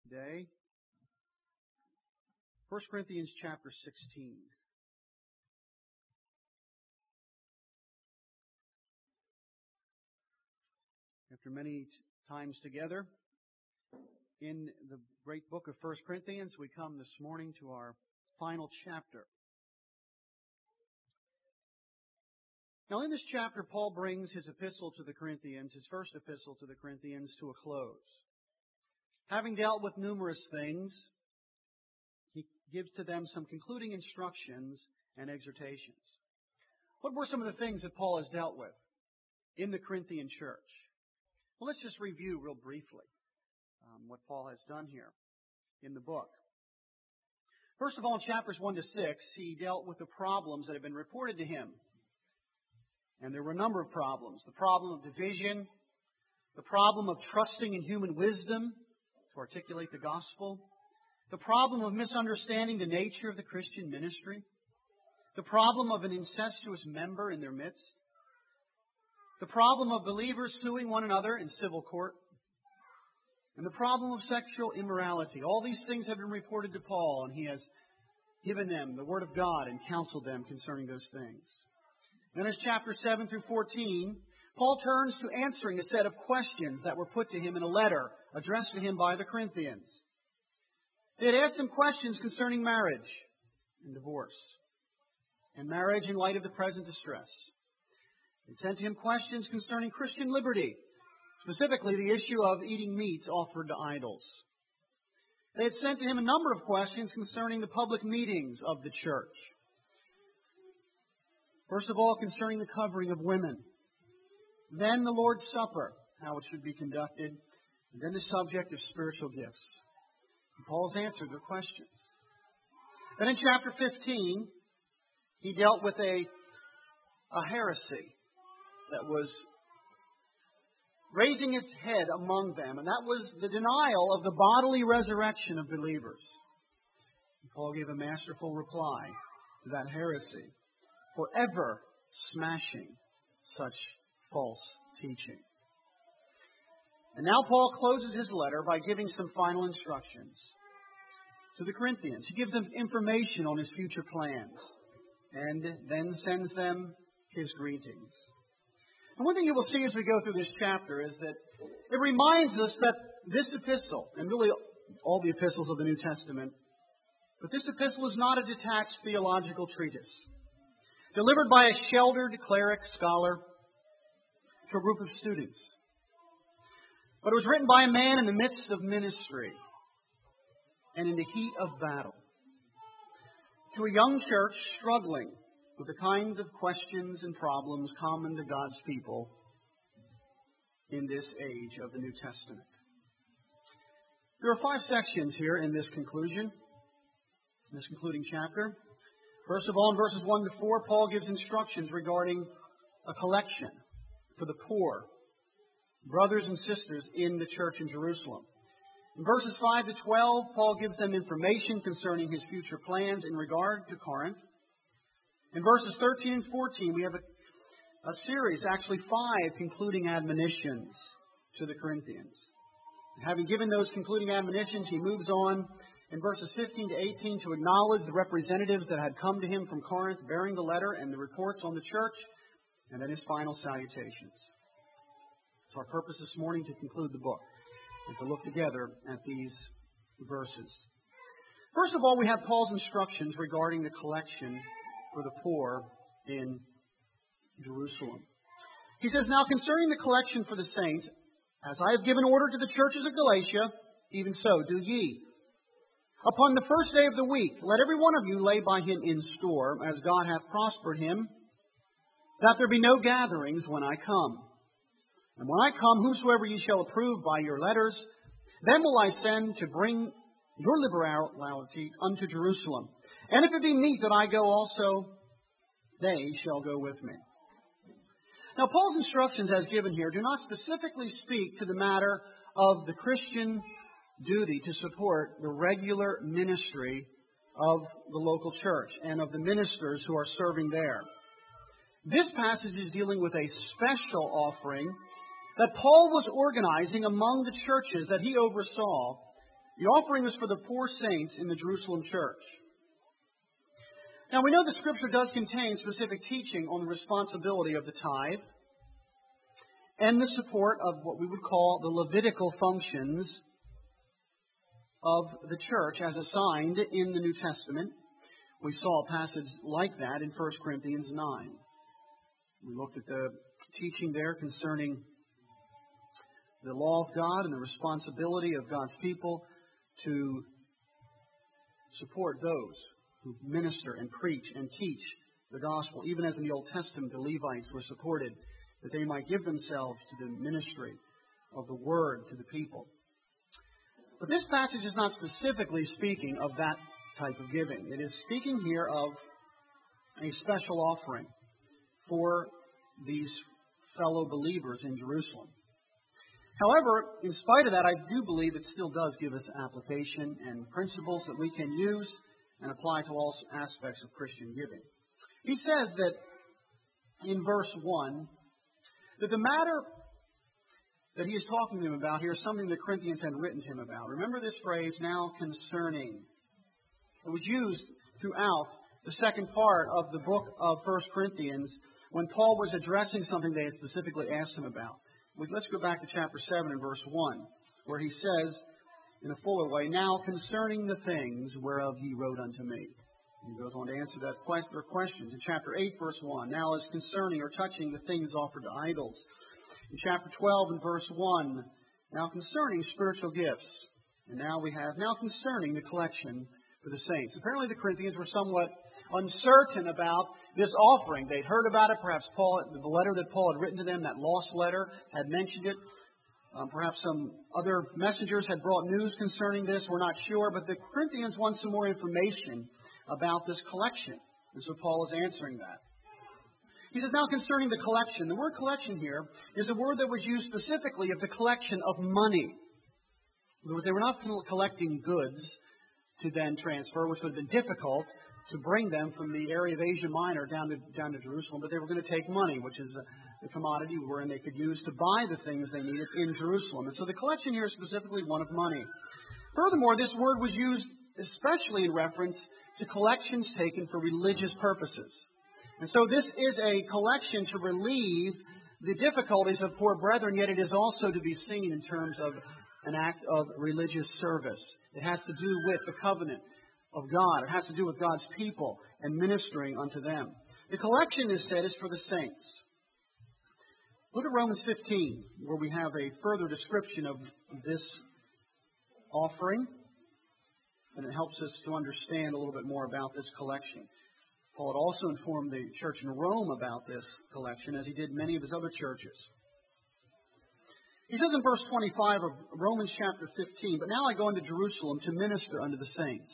today. 1 Corinthians chapter 16. After many times together in the great book of 1 Corinthians, we come this morning to our final chapter. Now in this chapter, Paul brings his epistle to the Corinthians, his first epistle to the Corinthians, to a close. Having dealt with numerous things, he gives to them some concluding instructions and exhortations. What were some of the things that Paul has dealt with in the Corinthian church? Well, let's just review real briefly what Paul has done here in the book. First of all, in chapters 1 to 6, he dealt with the problems that have been reported to him. And there were a number of problems. The problem of division, the problem of trusting in human wisdom to articulate the gospel, the problem of misunderstanding the nature of the Christian ministry, the problem of an incestuous member in their midst, the problem of believers suing one another in civil court, and the problem of sexual immorality. All these things have been reported to Paul, and he has given them the Word of God and counseled them concerning those things. Then as chapters 7 through 14, Paul turns to answering a set of questions that were put to him in a letter addressed to him by the Corinthians. They had asked him questions concerning marriage and divorce, and marriage in light of the present distress. They sent to him questions concerning Christian liberty, specifically the issue of eating meats offered to idols. They had sent to him a number of questions concerning the public meetings of the church. First of all, concerning the covering of women. Then the Lord's Supper, how it should be conducted. And then the subject of spiritual gifts. And Paul's answered their questions. Then in chapter 15, he dealt with a heresy that was raising its head among them. And that was the denial of the bodily resurrection of believers. And Paul gave a masterful reply to that heresy, forever smashing such false teaching. And now Paul closes his letter by giving some final instructions to the Corinthians. He gives them information on his future plans and then sends them his greetings. And one thing you will see as we go through this chapter is that it reminds us that this epistle, and really all the epistles of the New Testament, but this epistle is not a detached theological treatise delivered by a sheltered cleric scholar to a group of students. But it was written by a man in the midst of ministry and in the heat of battle to a young church struggling with the kind of questions and problems common to God's people in this age of the New Testament. There are 5 sections here in this conclusion, in this concluding chapter. First of all, in verses 1 to 4, Paul gives instructions regarding a collection for the poor, brothers and sisters in the church in Jerusalem. In verses 5 to 12, Paul gives them information concerning his future plans in regard to Corinth. In verses 13 and 14, we have a series, actually 5 concluding admonitions to the Corinthians. And having given those concluding admonitions, he moves on in verses 15 to 18 to acknowledge the representatives that had come to him from Corinth bearing the letter and the reports on the church, and then his final salutations. So our purpose this morning to conclude the book is to look together at these verses. First of all, we have Paul's instructions regarding the collection for the poor in Jerusalem. He says, "Now concerning the collection for the saints, as I have given order to the churches of Galatia, even so do ye. Upon the first day of the week, let every one of you lay by him in store, as God hath prospered him, that there be no gatherings when I come. And when I come, whosoever ye shall approve by your letters, then will I send to bring your liberality unto Jerusalem. And if it be meet that I go also, they shall go with me." Now, Paul's instructions as given here do not specifically speak to the matter of the Christian duty to support the regular ministry of the local church and of the ministers who are serving there. This passage is dealing with a special offering that Paul was organizing among the churches that he oversaw The offering was for the poor saints in the Jerusalem church. Now we know the Scripture does contain specific teaching on the responsibility of the tithe and the support of what we would call the Levitical functions of the church as assigned in the New Testament. We saw a passage like that in 1 Corinthians 9. We looked at the teaching there concerning the law of God and the responsibility of God's people to support those who minister and preach and teach the gospel. Even as in the Old Testament, the Levites were supported that they might give themselves to the ministry of the word to the people. But this passage is not specifically speaking of that type of giving. It is speaking here of a special offering for these fellow believers in Jerusalem. However, in spite of that, I do believe it still does give us application and principles that we can use and apply to all aspects of Christian giving. He says that in verse 1, that the matter that he is talking to them about here is something the Corinthians had written to him about. Remember this phrase, now concerning. It was used throughout the second part of the book of 1 Corinthians when Paul was addressing something they had specifically asked him about. Let's go back to chapter 7 and verse 1, where he says in a fuller way, now concerning the things whereof ye wrote unto me. And he goes on to answer that questions. In chapter 8, verse 1, now as concerning or touching the things offered to idols. In chapter 12 and verse 1, now concerning spiritual gifts. And now we have, now concerning the collection for the saints. Apparently the Corinthians were somewhat uncertain about this offering. They'd heard about it. Perhaps the letter that Paul had written to them, that lost letter, had mentioned it. Perhaps some other messengers had brought news concerning this. We're not sure. But the Corinthians want some more information about this collection. And so Paul is answering that. He says, now concerning the collection. The word collection here is a word that was used specifically of the collection of money. In other words, they were not collecting goods to then transfer, which would have been difficult to bring them from the area of Asia Minor down to Jerusalem, but they were going to take money, which is the commodity wherein they could use to buy the things they needed in Jerusalem. And so the collection here is specifically one of money. Furthermore, this word was used especially in reference to collections taken for religious purposes. And so this is a collection to relieve the difficulties of poor brethren, yet it is also to be seen in terms of an act of religious service. It has to do with the covenant of God. It has to do with God's people and ministering unto them. The collection, is said, is for the saints. Look at Romans 15, where we have a further description of this offering, and it helps us to understand a little bit more about this collection. Paul had also informed the church in Rome about this collection, as he did many of his other churches. He says in verse 25 of Romans chapter 15, but now I go into Jerusalem to minister unto the saints.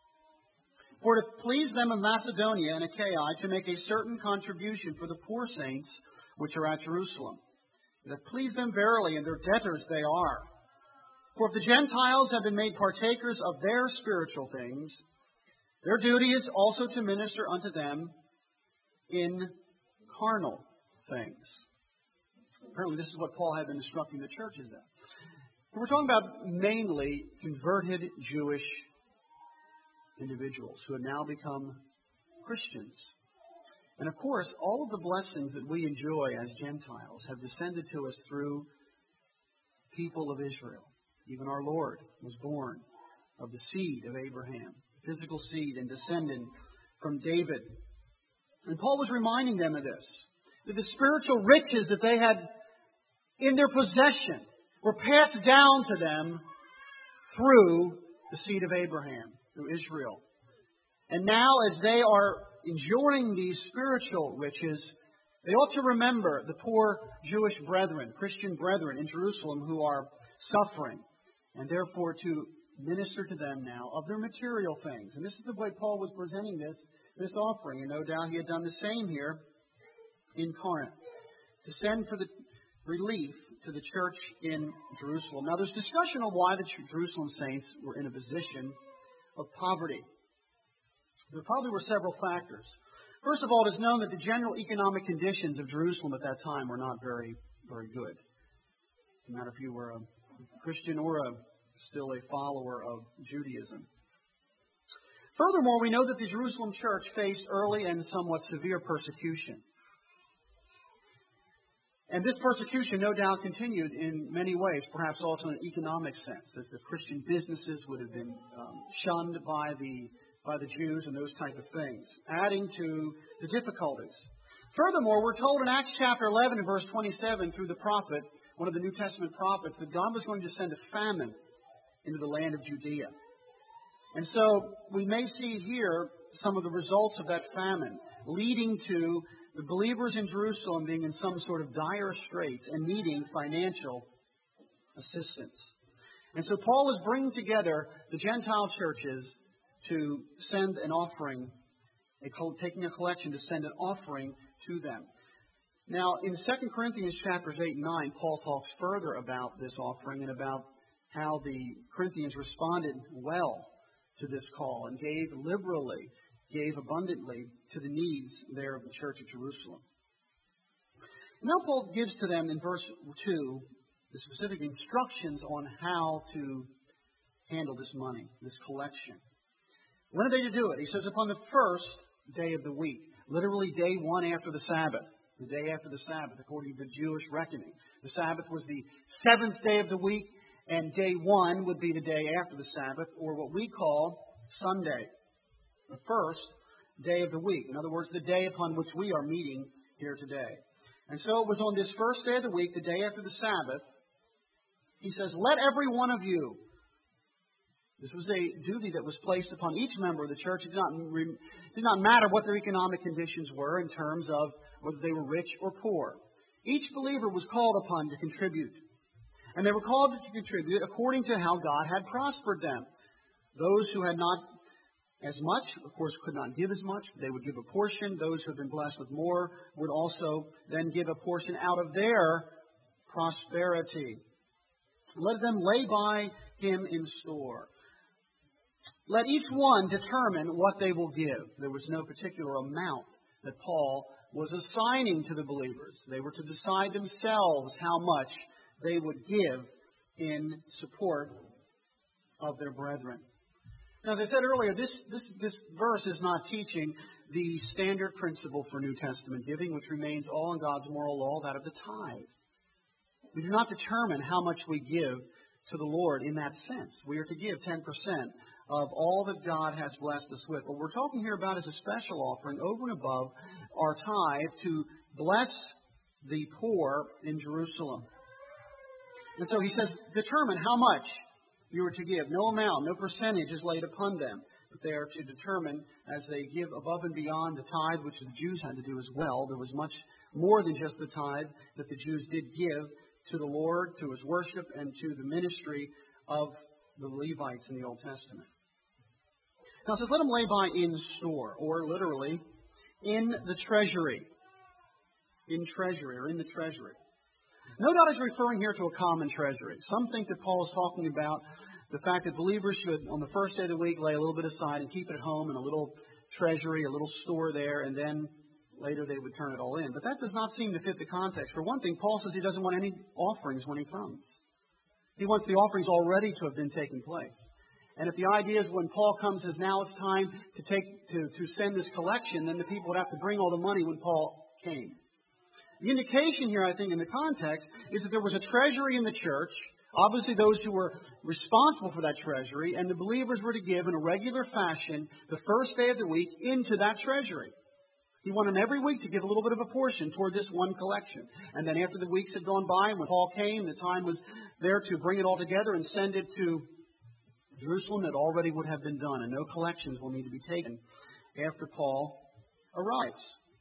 For to please them of Macedonia and Achaia, to make a certain contribution for the poor saints which are at Jerusalem. It hath pleased them verily, and their debtors they are. For if the Gentiles have been made partakers of their spiritual things, their duty is also to minister unto them in carnal things. Apparently this is what Paul had been instructing the churches in. We're talking about mainly converted Jewish individuals who have now become Christians. And of course, all of the blessings that we enjoy as Gentiles have descended to us through people of Israel. Even our Lord was born of the seed of Abraham, physical seed and descendant from David. And Paul was reminding them of this, that the spiritual riches that they had in their possession were passed down to them through the seed of Abraham, through Israel. And now as they are enjoying these spiritual riches, they ought to remember the poor Jewish brethren, Christian brethren in Jerusalem who are suffering, and therefore to minister to them now of their material things. And this is the way Paul was presenting this offering. And no doubt he had done the same here in Corinth, to send for the relief to the church in Jerusalem. Now there's discussion on why the Jerusalem saints were in a position of poverty. There probably were several factors. First of all, it is known that the general economic conditions of Jerusalem at that time were not very, very good. No matter if you were a Christian or a still a follower of Judaism. Furthermore, we know that the Jerusalem church faced early and somewhat severe persecution. And this persecution no doubt continued in many ways, perhaps also in an economic sense, as the Christian businesses would have been shunned by the Jews and those type of things, adding to the difficulties. Furthermore, we're told in Acts chapter 11 and verse 27 through the prophet, one of the New Testament prophets, that God was going to send a famine into the land of Judea. And so we may see here some of the results of that famine, leading to the believers in Jerusalem being in some sort of dire straits and needing financial assistance. And so Paul is bringing together the Gentile churches to send an offering, taking a collection to send an offering to them. Now, in 2 Corinthians chapters 8 and 9, Paul talks further about this offering and about how the Corinthians responded well to this call and gave liberally, gave abundantly to the needs there of the church of Jerusalem. And now Paul gives to them in verse 2 the specific instructions on how to handle this money, this collection. When are they to do it? He says, upon the first day of the week, literally day one after the Sabbath. The day after the Sabbath, according to the Jewish reckoning. The Sabbath was the seventh day of the week, and day one would be the day after the Sabbath, or what we call Sunday, the first day of the week. In other words, the day upon which we are meeting here today. And so it was on this first day of the week, the day after the Sabbath, he says, let every one of you. This was a duty that was placed upon each member of the church. It did not matter what their economic conditions were in terms of whether they were rich or poor. Each believer was called upon to contribute. And they were called to contribute according to how God had prospered them. Those who had not as much, of course, could not give as much. They would give a portion. Those who had been blessed with more would also then give a portion out of their prosperity. Let them lay by him in store. Let each one determine what they will give. There was no particular amount that Paul was assigning to the believers. They were to decide themselves how much they would give in support of their brethren. Now, as I said earlier, this verse is not teaching the standard principle for New Testament giving, which remains all in God's moral law, that of the tithe. We do not determine how much we give to the Lord in that sense. We are to give 10% of all that God has blessed us with. What we're talking here about is a special offering over and above our tithe to bless the poor in Jerusalem. And so he says, determine how much you are to give. No amount, no percentage is laid upon them. But they are to determine as they give above and beyond the tithe, which the Jews had to do as well. There was much more than just the tithe that the Jews did give to the Lord, to his worship, and to the ministry of the Levites in the Old Testament. Now it says, let them lay by in store, or literally, in the treasury. In treasury, or in the treasury. No doubt he's referring here to a common treasury. Some think that Paul is talking about the fact that believers should, on the first day of the week, lay a little bit aside and keep it at home in a little treasury, a little store there, and then later they would turn it all in. But that does not seem to fit the context. For one thing, Paul says he doesn't want any offerings when he comes. He wants the offerings already to have been taking place. And if the idea is when Paul comes says now it's time to send this collection, then the people would have to bring all the money when Paul came. The indication here, I think, in the context, is that there was a treasury in the church, obviously those who were responsible for that treasury, and the believers were to give in a regular fashion the first day of the week into that treasury. He wanted them every week to give a little bit of a portion toward this one collection. And then after the weeks had gone by, and when Paul came, the time was there to bring it all together and send it to Jerusalem. It already would have been done, and no collections will need to be taken after Paul arrives.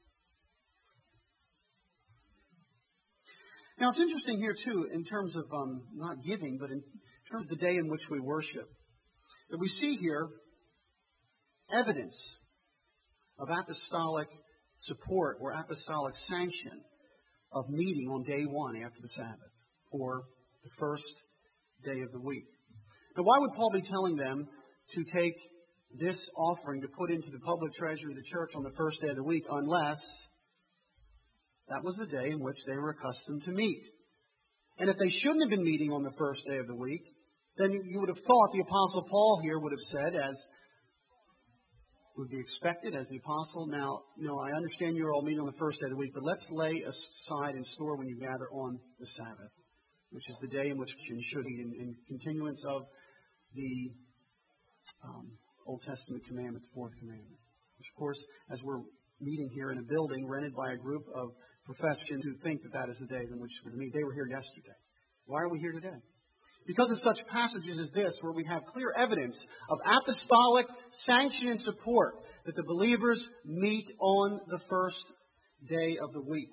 Now, it's interesting here, too, in terms of not giving, but in terms of the day in which we worship, that we see here evidence of apostolic support or apostolic sanction of meeting on day one after the Sabbath, or the first day of the week. Now, why would Paul be telling them to take this offering to put into the public treasury of the church on the first day of the week unless that was the day in which they were accustomed to meet? And if they shouldn't have been meeting on the first day of the week, then you would have thought the Apostle Paul here would have said, as would be expected as the apostle, now, I understand you're all meeting on the first day of the week, but let's lay aside and store when you gather on the Sabbath, which is the day in which you should eat, in continuance of the Old Testament commandment, the fourth commandment. Which, of course, as we're meeting here in a building rented by a group of professors who think that that is the day in which we're to meet, they were here yesterday. Why are we here today? Because of such passages as this, where we have clear evidence of apostolic sanction and support that the believers meet on the first day of the week.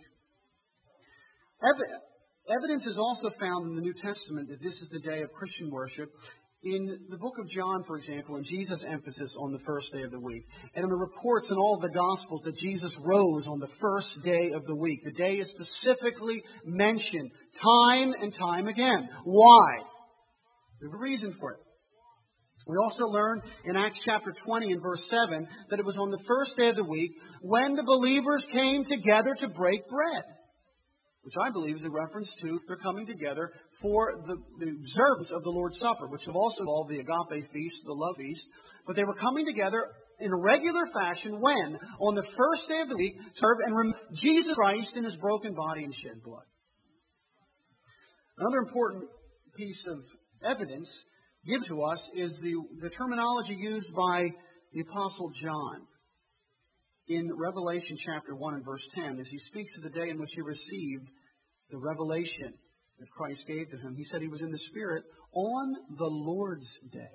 Evidence is also found in the New Testament that this is the day of Christian worship. In the book of John, for example, and Jesus' emphasis on the first day of the week, and in the reports in all of the Gospels that Jesus rose on the first day of the week. The day is specifically mentioned time and time again. Why? There's a reason for it. We also learn in Acts chapter 20 and verse 7 that it was on the first day of the week when the believers came together to break bread, which I believe is a reference to their coming together for the observance of the Lord's Supper, which have also involved the agape feast, the love feast. But they were coming together in a regular fashion when? On the first day of the week, to serve and remember Jesus Christ in His broken body and shed blood. Another important piece of evidence given to us is the terminology used by the Apostle John in Revelation chapter 1 and verse 10, as he speaks of the day in which he received the revelation that Christ gave to him. He said he was in the Spirit on the Lord's day.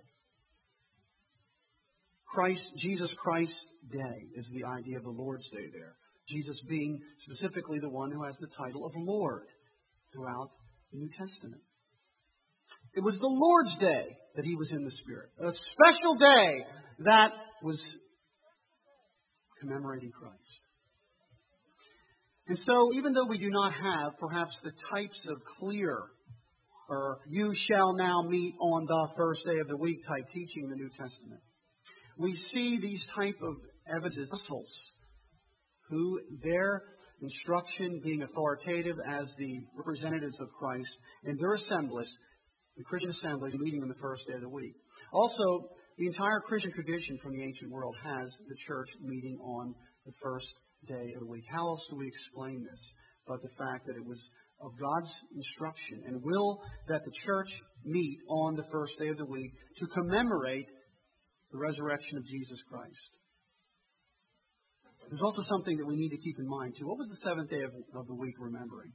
Jesus Christ's day is the idea of the Lord's day there. Jesus being specifically the one who has the title of Lord throughout the New Testament. It was the Lord's day that he was in the Spirit. A special day that was commemorating Christ. And so, even though we do not have perhaps the types of clear, or you shall now meet on the first day of the week type teaching in the New Testament, we see these type of evidences, apostles, who their instruction being authoritative as the representatives of Christ in their assemblies, the Christian assemblies meeting on the first day of the week. Also, the entire Christian tradition from the ancient world has the church meeting on the first day of the week. How else do we explain this but the fact that it was of God's instruction and will that the church meet on the first day of the week to commemorate the resurrection of Jesus Christ? There's also something that we need to keep in mind too. What was the seventh day of the week remembering?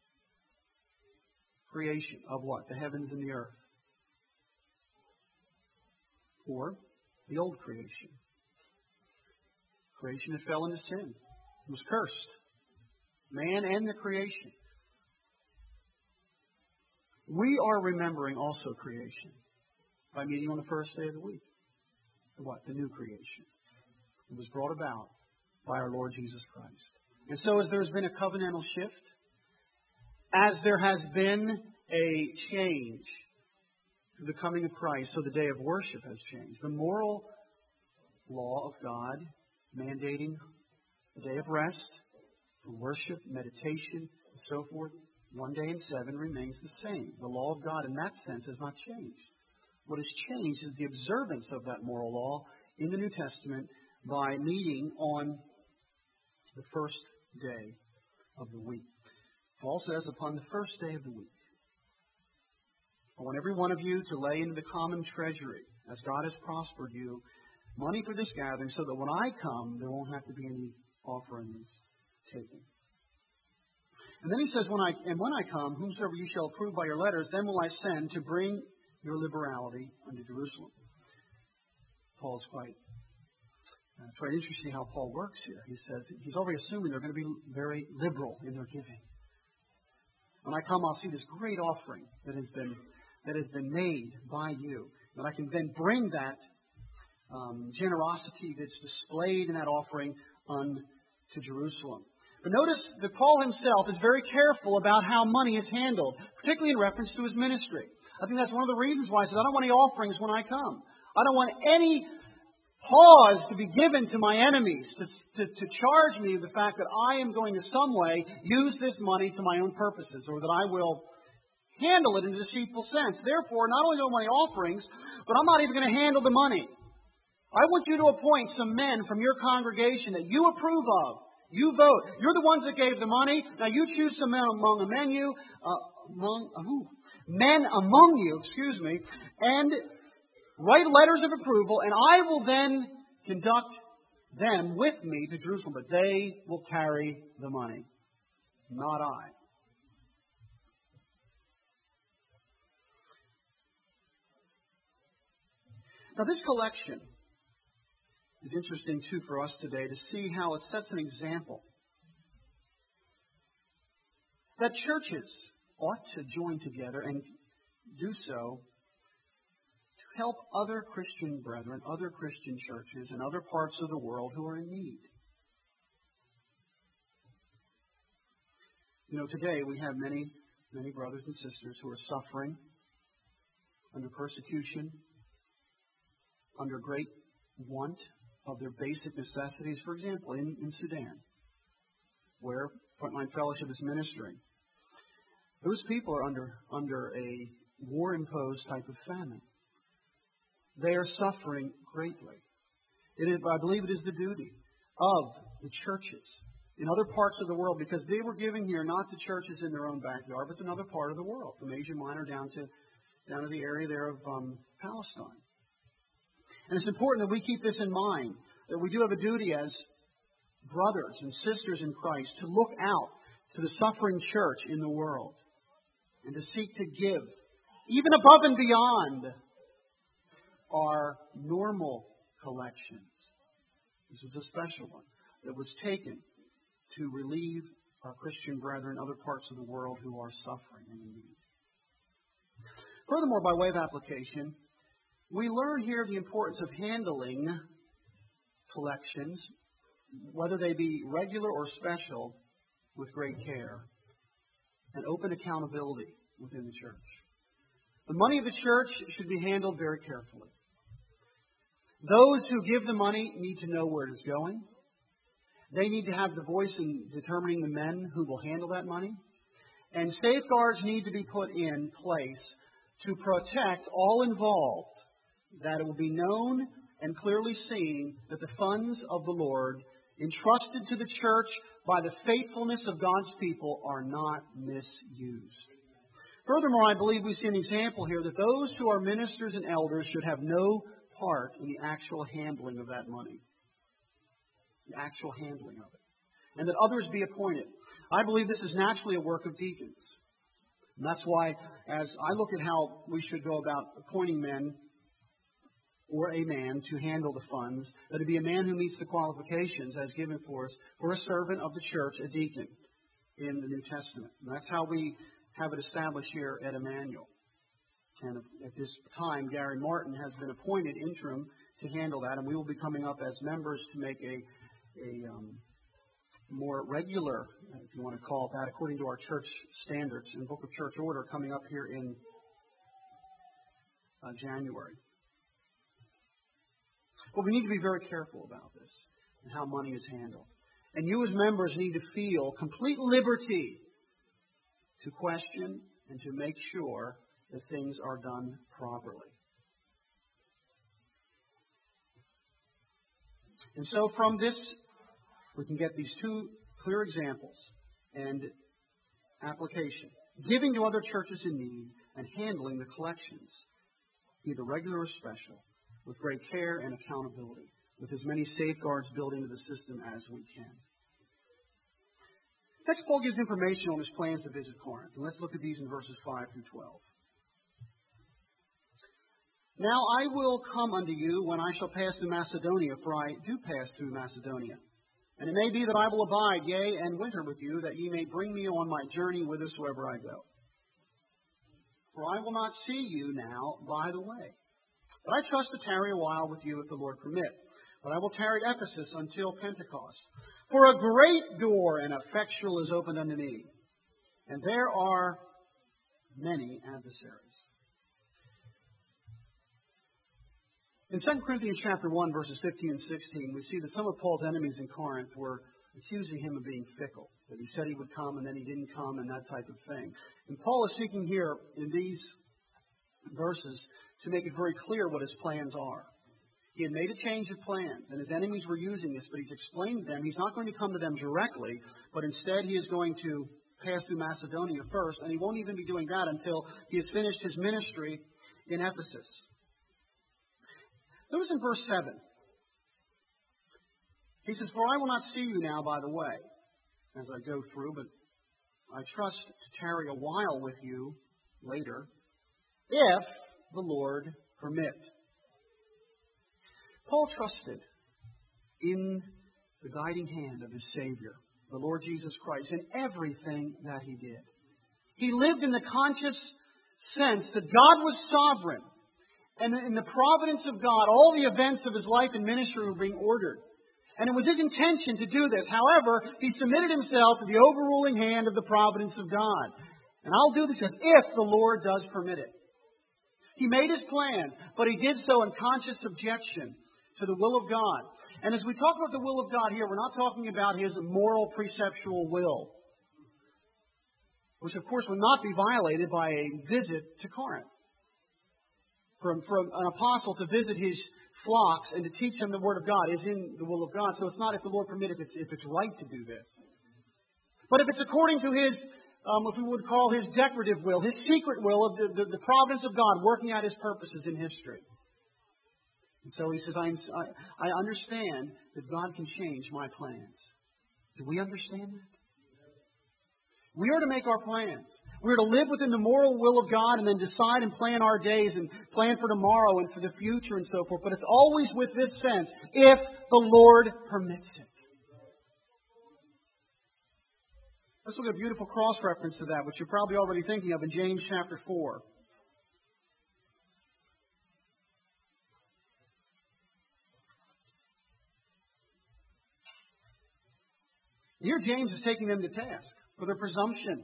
Creation of what? The heavens and the earth. Or the old creation. Creation that fell into sin. It was cursed. Man and the creation. We are remembering also creation by meeting on the first day of the week. What? The new creation. It was brought about by our Lord Jesus Christ. And so as there has been a covenantal shift, as there has been a change to the coming of Christ, so the day of worship has changed. The moral law of God mandating a day of rest, for worship, meditation, and so forth, 1 day in 7 remains the same. The law of God in that sense has not changed. What has changed is the observance of that moral law in the New Testament by meeting on the first day of the week. Paul says, upon the first day of the week, I want every one of you to lay into the common treasury, as God has prospered you, money for this gathering, so that when I come, there won't have to be any offerings taken. And then he says, when I come, whomsoever you shall approve by your letters, then will I send to bring your liberality unto Jerusalem. Paul's it's quite interesting how Paul works here. He says, he's already assuming they're going to be very liberal in their giving. When I come, I'll see this great offering that has been made by you. That I can then bring that generosity that's displayed in that offering unto Jerusalem. But notice that Paul himself is very careful about how money is handled, particularly in reference to his ministry. I think that's one of the reasons why he says, I don't want any offerings when I come. I don't want any pause to be given to my enemies to charge me the fact that I am going to some way use this money to my own purposes, or that I will handle it in a deceitful sense. Therefore, not only no money offerings, but I'm not even going to handle the money. I want you to appoint some men from your congregation that you approve of. You vote. You're the ones that gave the money. Now you choose some men among you, and write letters of approval, and I will then conduct them with me to Jerusalem, but they will carry the money, not I. Now this collection is interesting too for us today to see how it sets an example that churches ought to join together and do so to help other Christian brethren, other Christian churches in other parts of the world who are in need. You know, today we have many brothers and sisters who are suffering under persecution, under great want of their basic necessities. For example, in Sudan, where Frontline Fellowship is ministering. Those people are under a war-imposed type of famine. They are suffering greatly. I believe it is the duty of the churches in other parts of the world, because they were giving here not to churches in their own backyard, but to another part of the world, from Asia Minor down to the area there of Palestine. And it's important that we keep this in mind, that we do have a duty as brothers and sisters in Christ to look out to the suffering church in the world and to seek to give, even above and beyond our normal collections. This was a special one that was taken to relieve our Christian brethren in other parts of the world who are suffering and in need. Furthermore, by way of application, we learn here the importance of handling collections, whether they be regular or special, with great care and open accountability within the church. The money of the church should be handled very carefully. Those who give the money need to know where it is going. They need to have the voice in determining the men who will handle that money. And safeguards need to be put in place to protect all involved, that it will be known and clearly seen that the funds of the Lord entrusted to the church by the faithfulness of God's people are not misused. Furthermore, I believe we see an example here that those who are ministers and elders should have no part in the actual handling of that money. The actual handling of it. And that others be appointed. I believe this is naturally a work of deacons. And that's why, as I look at how we should go about appointing men or a man to handle the funds, that it be a man who meets the qualifications as given for us for a servant of the church, a deacon, in the New Testament. And that's how we have it established here at Emmanuel. And at this time, Gary Martin has been appointed interim to handle that, and we will be coming up as members to make a more regular, if you want to call it that, according to our church standards and Book of Church Order, coming up here in January. But we need to be very careful about this and how money is handled. And you as members need to feel complete liberty to question and to make sure that things are done properly. And so from this, we can get these two clear examples and application. Giving to other churches in need and handling the collections, either regular or special, with great care and accountability, with as many safeguards built into the system as we can. Next, Paul gives information on his plans to visit Corinth. And let's look at these in verses 5 through 12. Now I will come unto you when I shall pass through Macedonia, for I do pass through Macedonia. And it may be that I will abide, yea, and winter with you, that ye may bring me on my journey whithersoever I go. For I will not see you now by the way. But I trust to tarry a while with you if the Lord permit. But I will tarry at Ephesus until Pentecost. For a great door and effectual is opened unto me, and there are many adversaries. In 2 Corinthians chapter 1, verses 15 and 16, we see that some of Paul's enemies in Corinth were accusing him of being fickle. That he said he would come and then he didn't come and that type of thing. And Paul is seeking here in these verses to make it very clear what his plans are. He had made a change of plans, and his enemies were using this, but he's explained to them he's not going to come to them directly, but instead he is going to pass through Macedonia first, and he won't even be doing that until he has finished his ministry in Ephesus. Notice in verse 7. He says, "For I will not see you now by the way, as I go through, but I trust to tarry a while with you later, if the Lord permit." Paul trusted in the guiding hand of his Savior, the Lord Jesus Christ, in everything that he did. He lived in the conscious sense that God was sovereign, and in the providence of God, all the events of his life and ministry were being ordered. And it was his intention to do this. However, he submitted himself to the overruling hand of the providence of God. And I'll do this if the Lord does permit it. He made his plans, but he did so in conscious subjection to the will of God. And as we talk about the will of God here, we're not talking about his moral preceptual will, which of course would not be violated by a visit to Corinth. For an apostle to visit his flocks and to teach them the Word of God is in the will of God. So it's not if the Lord permit, if it's right to do this. But if it's according to his, if we would call his decorative will, his secret will of the providence of God working out his purposes in history. And so he says, I understand that God can change my plans. Do we understand that? We are to make our plans. We are to live within the moral will of God and then decide and plan our days and plan for tomorrow and for the future and so forth. But it's always with this sense, if the Lord permits it. Let's look at a beautiful cross-reference to that, which you're probably already thinking of in James chapter 4. Here James is taking them to task for their presumption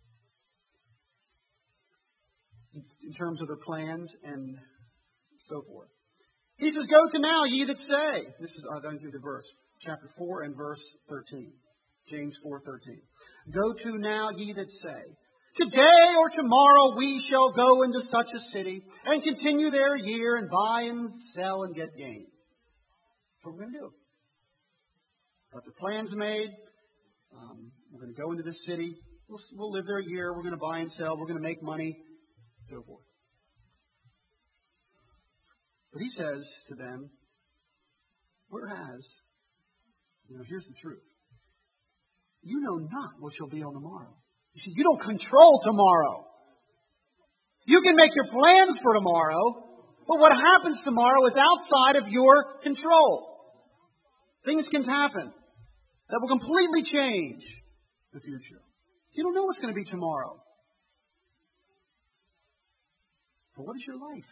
in terms of their plans and so forth. He says, "Go to now, ye that say." This is going through the verse, chapter 4 and verse 13. James 4:13. "Go to now, ye that say, today or tomorrow we shall go into such a city and continue there a year and buy and sell and get gain." That's what we're going to do. Got the plans made. We're going to go into this city. We'll live there a year. We're going to buy and sell. We're going to make money, so forth. But he says to them, whereas, here's the truth. You know not what shall be on the morrow. You see, you don't control tomorrow. You can make your plans for tomorrow, but what happens tomorrow is outside of your control. Things can happen that will completely change the future. You don't know what's going to be tomorrow. But what is your life?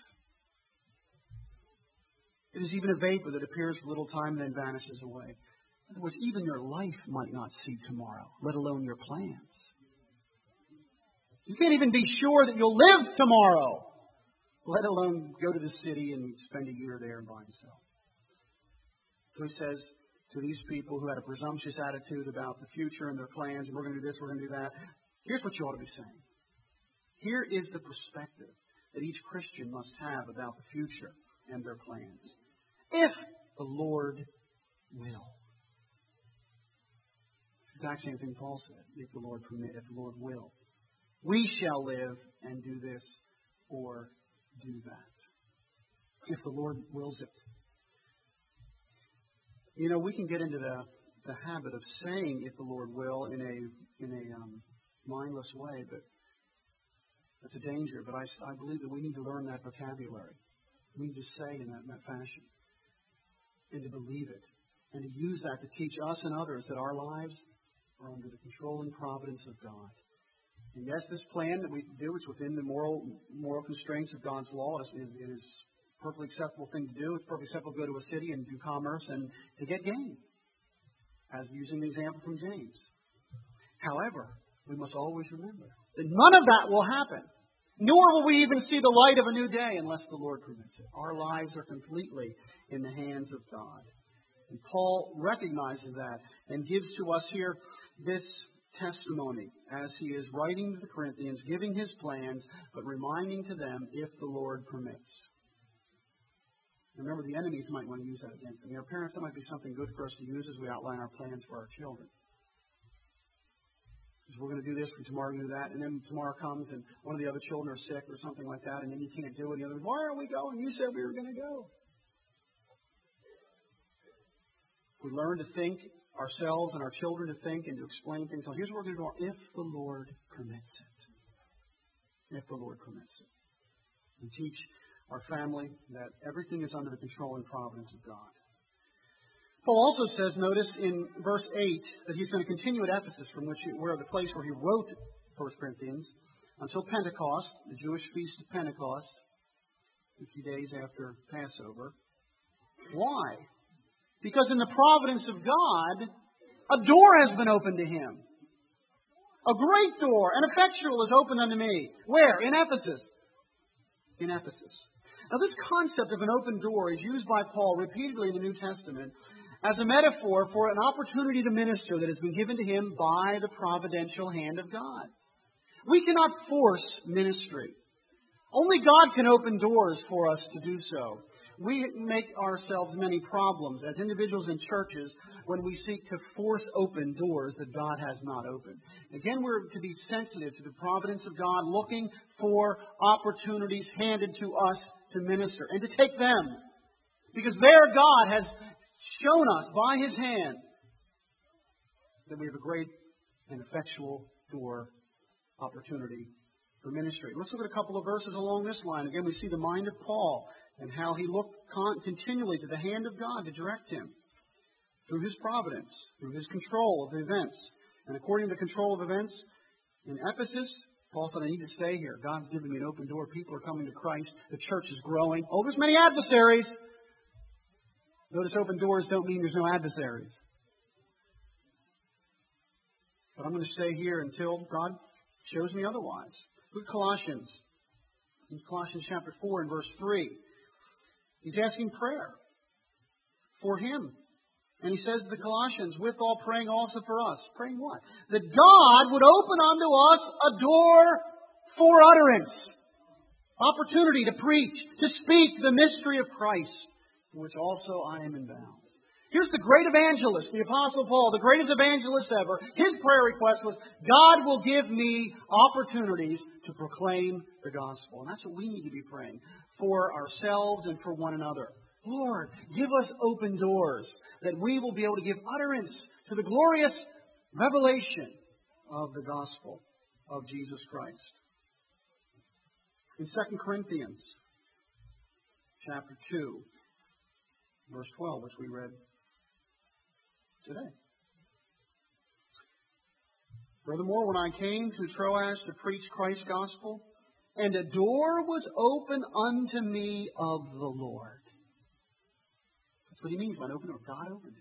It is even a vapor that appears for a little time and then vanishes away. In other words, even your life might not see tomorrow, let alone your plans. You can't even be sure that you'll live tomorrow, let alone go to the city and spend a year there and buy and sell. So he says to these people who had a presumptuous attitude about the future and their plans, and we're going to do this, we're going to do that, here's what you ought to be saying. Here is the perspective that each Christian must have about the future and their plans. If the Lord will. Exact same thing Paul said. If the Lord permit, if the Lord will. We shall live and do this or do that. If the Lord wills it. We can get into the habit of saying "if the Lord will" in a mindless way, but that's a danger. But I believe that we need to learn that vocabulary. We need to say in that fashion, and to believe it, and to use that to teach us and others that our lives are under the control and providence of God. And yes, this plan that we do, it's within the moral constraints of God's law. It is a perfectly acceptable thing to do. It's perfectly acceptable to go to a city and do commerce and to get gain, as using the example from James. However, we must always remember that none of that will happen, nor will we even see the light of a new day unless the Lord permits it. Our lives are completely in the hands of God. And Paul recognizes that and gives to us here this testimony as he is writing to the Corinthians, giving his plans, but reminding to them if the Lord permits. Remember, the enemies might want to use that against them. Parents, that might be something good for us to use as we outline our plans for our children. Because we're going to do this, and tomorrow we're going to do that, and then tomorrow comes and one of the other children are sick or something like that, and then you can't do it. And the other, why aren't we going? You said we were going to go. We learn to think ourselves and our children to think and to explain things. So here's what we're going to do if the Lord permits it. If the Lord permits it. We teach our family that everything is under the control and providence of God. Paul also says, notice in verse 8, that he's going to continue at Ephesus, where the place where he wrote 1 Corinthians, until Pentecost, the Jewish feast of Pentecost, 50 days after Passover. Why? Because in the providence of God, a door has been opened to him. A great door, and effectual is opened unto me. Where? In Ephesus. In Ephesus. Now this concept of an open door is used by Paul repeatedly in the New Testament as a metaphor for an opportunity to minister that has been given to him by the providential hand of God. We cannot force ministry. Only God can open doors for us to do so. We make ourselves many problems as individuals and churches when we seek to force open doors that God has not opened. Again, we're to be sensitive to the providence of God, looking for opportunities handed to us to minister and to take them. Because there God has shown us by His hand that we have a great and effectual door opportunity for ministry. Let's look at a couple of verses along this line. Again, we see the mind of Paul and how he looked continually to the hand of God to direct him through His providence, through His control of the events. And according to the control of events in Ephesus, Paul said, I need to stay here. God's given me an open door. People are coming to Christ. The church is growing. Oh, there's many adversaries. Notice open doors don't mean there's no adversaries. But I'm going to stay here until God shows me otherwise. Look at Colossians. In Colossians chapter 4 and verse 3. He's asking prayer for him. And he says to the Colossians, withal praying also for us. Praying what? That God would open unto us a door for utterance. Opportunity to preach, to speak the mystery of Christ, in which also I am in bounds. Here's the great evangelist, the Apostle Paul, the greatest evangelist ever. His prayer request was, God will give me opportunities to proclaim the gospel. And that's what we need to be praying for ourselves and for one another. Lord, give us open doors that we will be able to give utterance to the glorious revelation of the gospel of Jesus Christ. In 2 Corinthians chapter 2, verse 12, which we read today. Furthermore, when I came to Troas to preach Christ's gospel, and a door was open unto me of the Lord. That's what he means by an open door. God opened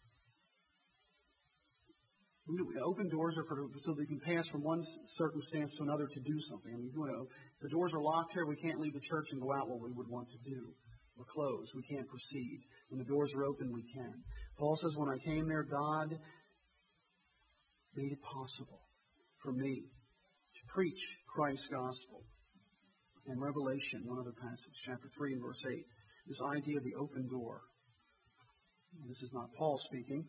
it. Open doors are so that you can pass from one circumstance to another to do something. I mean, if the doors are locked here, we can't leave the church and go out what we would want to do. We're closed. We can't proceed. When the doors are open, we can. Paul says, when I came there, God made it possible for me to preach Christ's gospel. In Revelation, one other passage, chapter 3 and verse 8, this idea of the open door. This is not Paul speaking.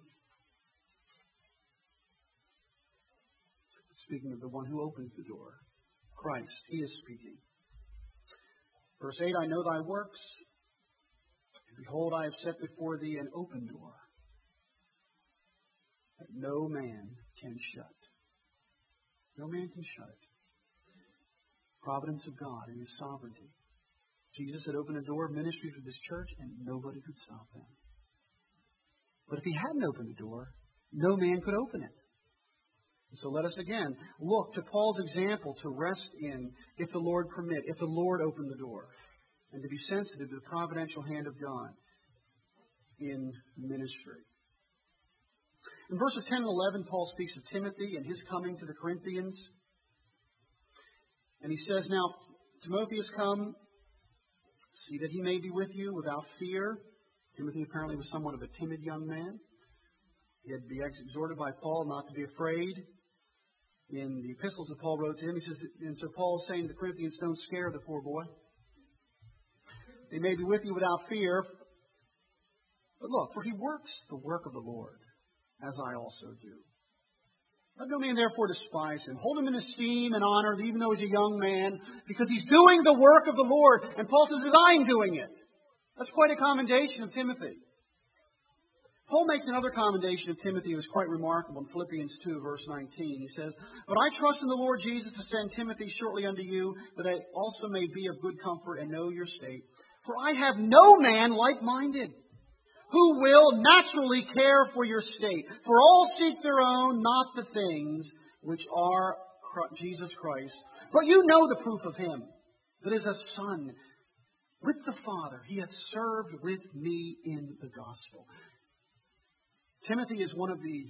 Speaking of the one who opens the door, Christ. He is speaking. Verse 8, I know thy works. Behold, I have set before thee an open door that no man can shut. No man can shut it. Providence of God and His sovereignty. Jesus had opened a door of ministry to this church and nobody could stop them. But if He hadn't opened the door, no man could open it. And so let us again look to Paul's example to rest in, if the Lord permit, if the Lord open the door. And to be sensitive to the providential hand of God in ministry. In verses 10 and 11, Paul speaks of Timothy and his coming to the Corinthians. And he says, now, Timothy has come, see that he may be with you without fear. Timothy apparently was somewhat of a timid young man. He had to be exhorted by Paul not to be afraid. in the epistles that Paul wrote to him. He says, and so Paul's saying to the Corinthians, don't scare the poor boy. They may be with you without fear. But look, for he works the work of the Lord, as I also do. Let no man therefore despise him. Hold him in esteem and honor, even though he's a young man, because he's doing the work of the Lord. And Paul says, as I'm doing it. That's quite a commendation of Timothy. Paul makes another commendation of Timothy that was quite remarkable in Philippians 2, verse 19. He says, but I trust in the Lord Jesus to send Timothy shortly unto you, that I also may be of good comfort and know your state. For I have no man like-minded, who will naturally care for your state. For all seek their own, not the things which are Jesus Christ. But you know the proof of him, that as a son with the Father, he hath served with me in the gospel. Timothy is one of the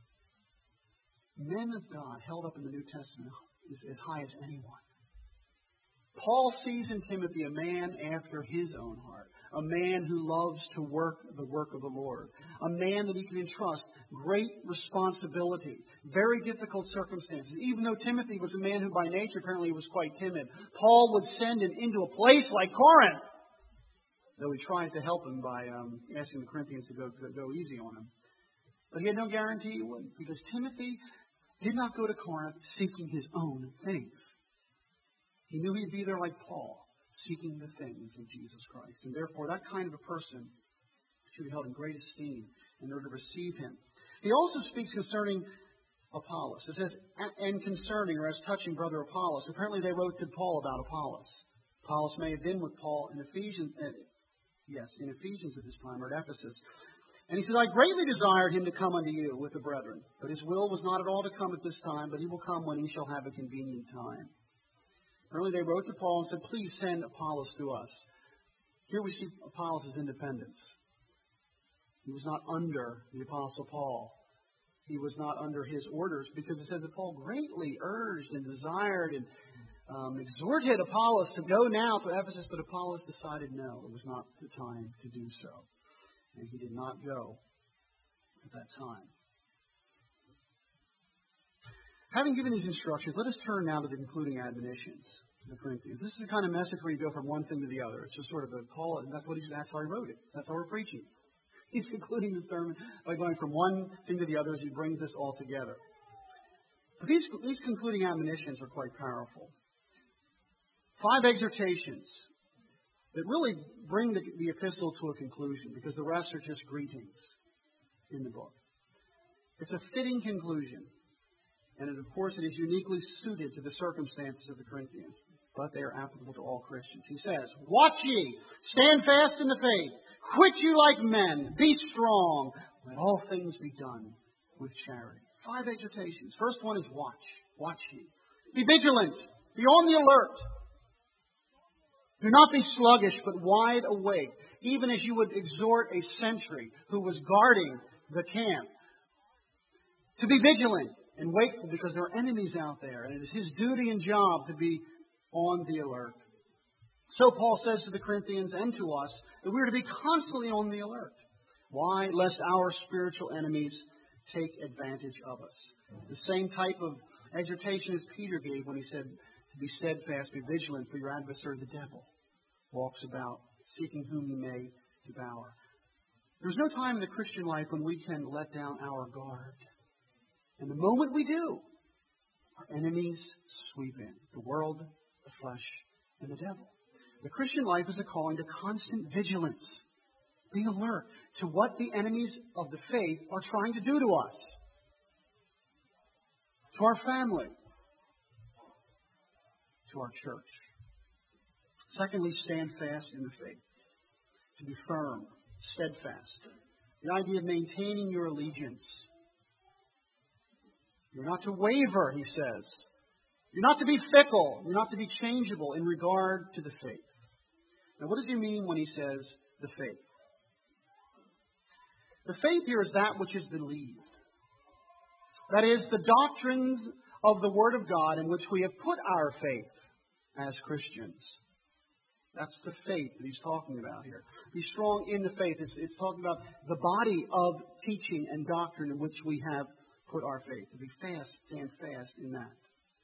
men of God held up in the New Testament as high as anyone. Paul sees in Timothy a man after his own heart, a man who loves to work the work of the Lord, a man that he can entrust great responsibility, very difficult circumstances. Even though Timothy was a man who by nature apparently was quite timid, Paul would send him into a place like Corinth, though he tries to help him by asking the Corinthians to go easy on him. But he had no guarantee he would, because Timothy did not go to Corinth seeking his own things. He knew he'd be there like Paul, seeking the things of Jesus Christ. And therefore, that kind of a person should be held in great esteem in order to receive him. He also speaks concerning Apollos. It says, and concerning, or as touching brother Apollos. Apparently they wrote to Paul about Apollos. Apollos may have been with Paul in Ephesians, in Ephesians at this time, or at Ephesus. And he says, I greatly desired him to come unto you with the brethren. But his will was not at all to come at this time, but he will come when he shall have a convenient time. Apparently they wrote to Paul and said, please send Apollos to us. Here we see Apollos' independence. He was not under the Apostle Paul. He was not under his orders, because it says that Paul greatly urged and desired and exhorted Apollos to go now to Ephesus, but Apollos decided no, it was not the time to do so. And he did not go at that time. Having given these instructions, let us turn now to the concluding admonitions to the Corinthians. This is the kind of message where you go from one thing to the other. It's just sort of a call, and that's how he wrote it. That's how we're preaching. He's concluding the sermon by going from one thing to the other as he brings this all together. But these concluding admonitions are quite powerful. 5 exhortations that really bring the epistle to a conclusion, because the rest are just greetings in the book. It's a fitting conclusion. And of course, it is uniquely suited to the circumstances of the Corinthians. But they are applicable to all Christians. He says, watch ye, stand fast in the faith, quit you like men, be strong, let all things be done with charity. 5 exhortations. First one is watch. Watch ye. Be vigilant. Be on the alert. Do not be sluggish, but wide awake, even as you would exhort a sentry who was guarding the camp. To be vigilant and wakeful, because there are enemies out there, and it is his duty and job to be on the alert. So Paul says to the Corinthians and to us that we are to be constantly on the alert. Why? Lest our spiritual enemies take advantage of us. The same type of exhortation as Peter gave when he said to be steadfast, be vigilant, for your adversary, the devil, walks about seeking whom he may devour. There's no time in the Christian life when we can let down our guard. And the moment we do, our enemies sweep in. The world, the flesh, and the devil. The Christian life is a calling to constant vigilance. Being alert to what the enemies of the faith are trying to do to us. To our family. To our church. Secondly, stand fast in the faith. To be firm, steadfast. The idea of maintaining your allegiance. You're not to waver, he says. You're not to be fickle. You're not to be changeable in regard to the faith. Now, what does he mean when he says the faith? The faith here is that which is believed. That is, the doctrines of the Word of God in which we have put our faith as Christians. That's the faith that he's talking about here. Be strong in the faith. It's talking about the body of teaching and doctrine in which we have put our faith, to be fast, stand fast in that.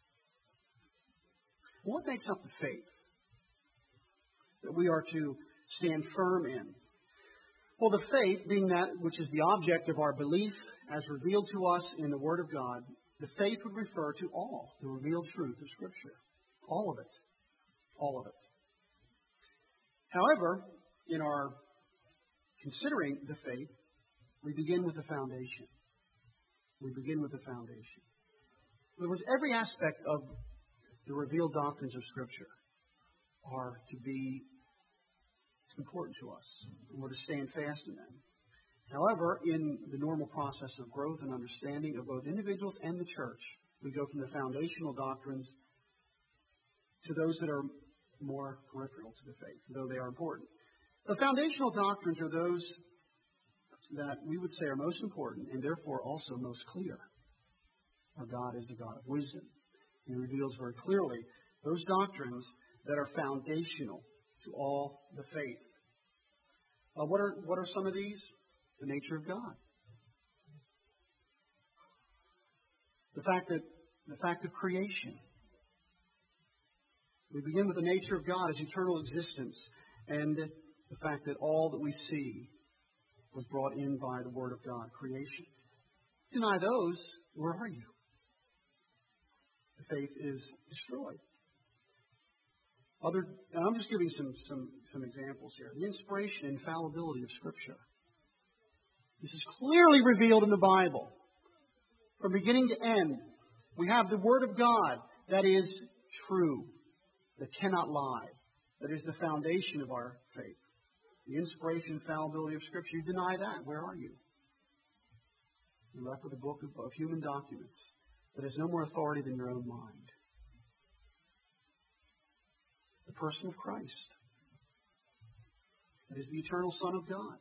What makes up the faith that we are to stand firm in? Well, the faith, being that which is the object of our belief as revealed to us in the Word of God, the faith would refer to all the revealed truth of Scripture. All of it. All of it. However, in our considering the faith, we begin with the foundation. We begin with the foundation. In other words, every aspect of the revealed doctrines of Scripture are to be important to us, and we're to stand fast in them. However, in the normal process of growth and understanding of both individuals and the church, we go from the foundational doctrines to those that are more peripheral to the faith, though they are important. The foundational doctrines are those that we would say are most important and therefore also most clear. Our God is the God of wisdom. He reveals very clearly those doctrines that are foundational to all the faith. What are some of these? The nature of God. The fact of creation. We begin with the nature of God as eternal existence and the fact that all that we see was brought in by the Word of God, creation. Deny those, where are you? The faith is destroyed. And I'm just giving some examples here. The inspiration and infallibility of Scripture. This is clearly revealed in the Bible. From beginning to end, we have the Word of God that is true, that cannot lie, that is the foundation of our faith. The inspiration and infallibility of Scripture, you deny that. Where are you? You're left with a book of human documents that has no more authority than your own mind. The person of Christ. It is the eternal Son of God,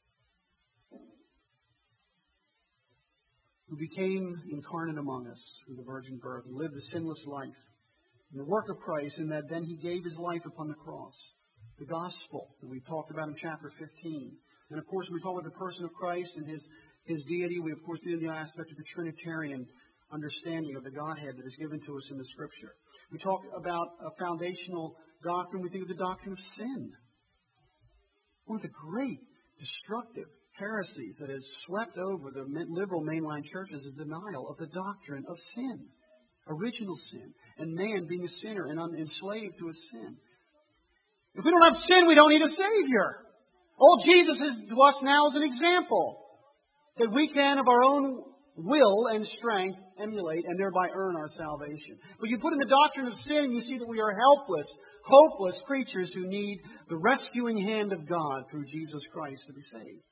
who became incarnate among us through the virgin birth and lived a sinless life. And the work of Christ, in that then He gave His life upon the cross. The gospel that we talked about in chapter 15. And of course, when we talk about the person of Christ and His deity, we of course get into the aspect of the Trinitarian understanding of the Godhead that is given to us in the Scripture. We talk about a foundational doctrine. We think of the doctrine of sin. One of the great destructive heresies that has swept over the liberal mainline churches is denial of the doctrine of sin. Original sin. And man being a sinner and enslaved to a sin. If we don't have sin, we don't need a Savior. All Jesus is to us now is an example that we can, of our own will and strength, emulate and thereby earn our salvation. But you put in the doctrine of sin and you see that we are helpless, hopeless creatures who need the rescuing hand of God through Jesus Christ to be saved.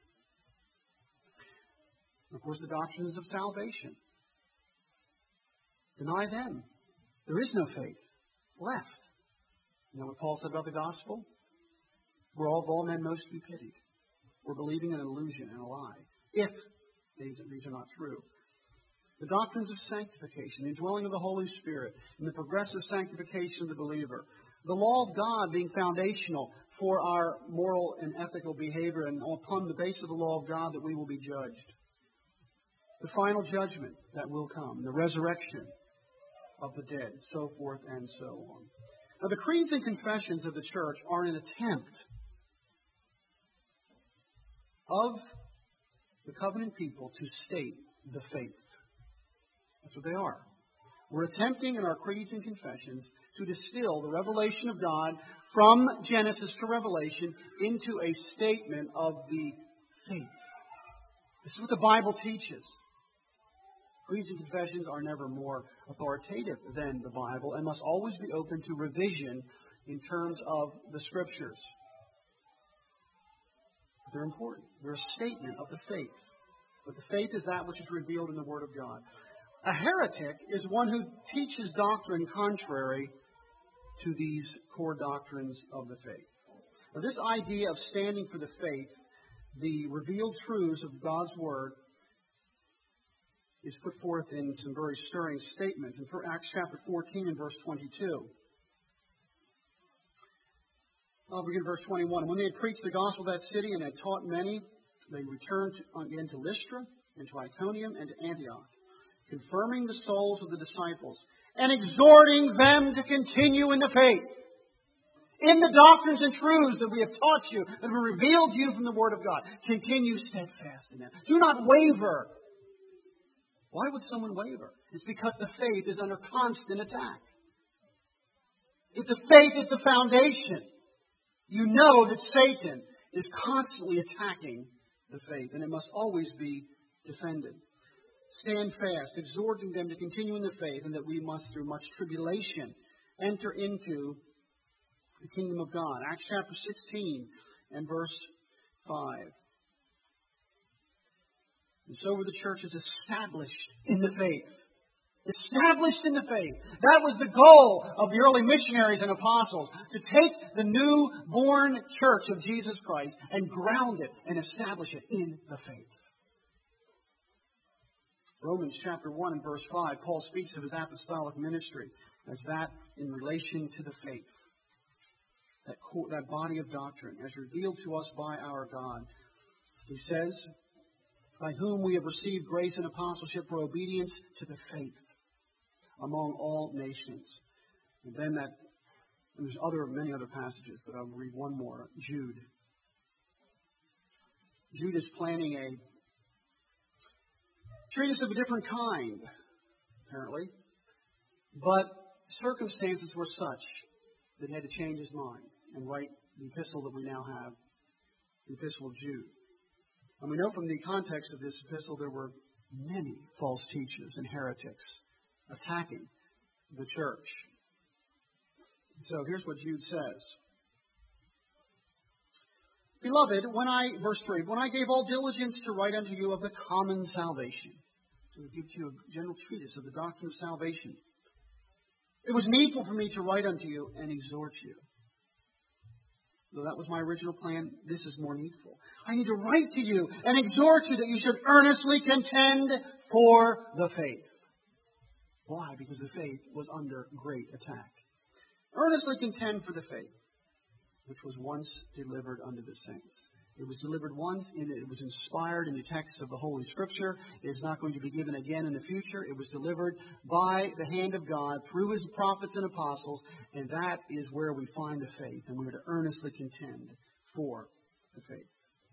And of course, the doctrines of salvation. Deny them. There is no faith left. You know what Paul said about the gospel? We're all men most to be pitied. We're believing in an illusion and a lie. If these are not true. The doctrines of sanctification, the indwelling of the Holy Spirit, and the progressive sanctification of the believer. The law of God being foundational for our moral and ethical behavior, and upon the basis of the law of God that we will be judged. The final judgment that will come, the resurrection of the dead, so forth and so on. Now, the creeds and confessions of the church are an attempt of the covenant people to state the faith. That's what they are. We're attempting in our creeds and confessions to distill the revelation of God from Genesis to Revelation into a statement of the faith. This is what the Bible teaches. Creeds and confessions are never more authoritative than the Bible and must always be open to revision in terms of the Scriptures. They're important. They're a statement of the faith. But the faith is that which is revealed in the Word of God. A heretic is one who teaches doctrine contrary to these core doctrines of the faith. Now, this idea of standing for the faith, the revealed truths of God's Word, is put forth in some very stirring statements. In Acts chapter 14 and verse 22. I'll begin verse 21. When they had preached the gospel of that city and had taught many, they returned again to Lystra and to Iconium and to Antioch, confirming the souls of the disciples, and exhorting them to continue in the faith, in the doctrines and truths that we have taught you, that were revealed to you from the Word of God. Continue steadfast in them. Do not waver. Why would someone waver? It's because the faith is under constant attack. If the faith is the foundation, you know that Satan is constantly attacking the faith, and it must always be defended. Stand fast, exhorting them to continue in the faith, and that we must, through much tribulation, enter into the kingdom of God. Acts chapter 16 and verse 5. And so were the churches established in the faith. Established in the faith. That was the goal of the early missionaries and apostles, to take the newborn church of Jesus Christ and ground it and establish it in the faith. Romans chapter 1 and verse 5, Paul speaks of his apostolic ministry as that in relation to the faith. That body of doctrine, as revealed to us by our God. He says, by whom we have received grace and apostleship for obedience to the faith among all nations. And then there's many other passages, but I'll read one more. Jude. Jude is planning a treatise of a different kind, apparently. But circumstances were such that he had to change his mind and write the epistle that we now have, the Epistle of Jude. And we know from the context of this epistle there were many false teachers and heretics attacking the church. So here's what Jude says. Beloved, verse 3, when I gave all diligence to write unto you of the common salvation. So we give to you a general treatise of the doctrine of salvation. It was needful for me to write unto you and exhort you. Though that was my original plan, this is more needful. I need to write to you and exhort you that you should earnestly contend for the faith. Why? Because the faith was under great attack. Earnestly contend for the faith, which was once delivered unto the saints. It was delivered once, it was inspired in the text of the Holy Scripture. It's not going to be given again in the future. It was delivered by the hand of God through His prophets and apostles, and that is where we find the faith, and we are to earnestly contend for the faith.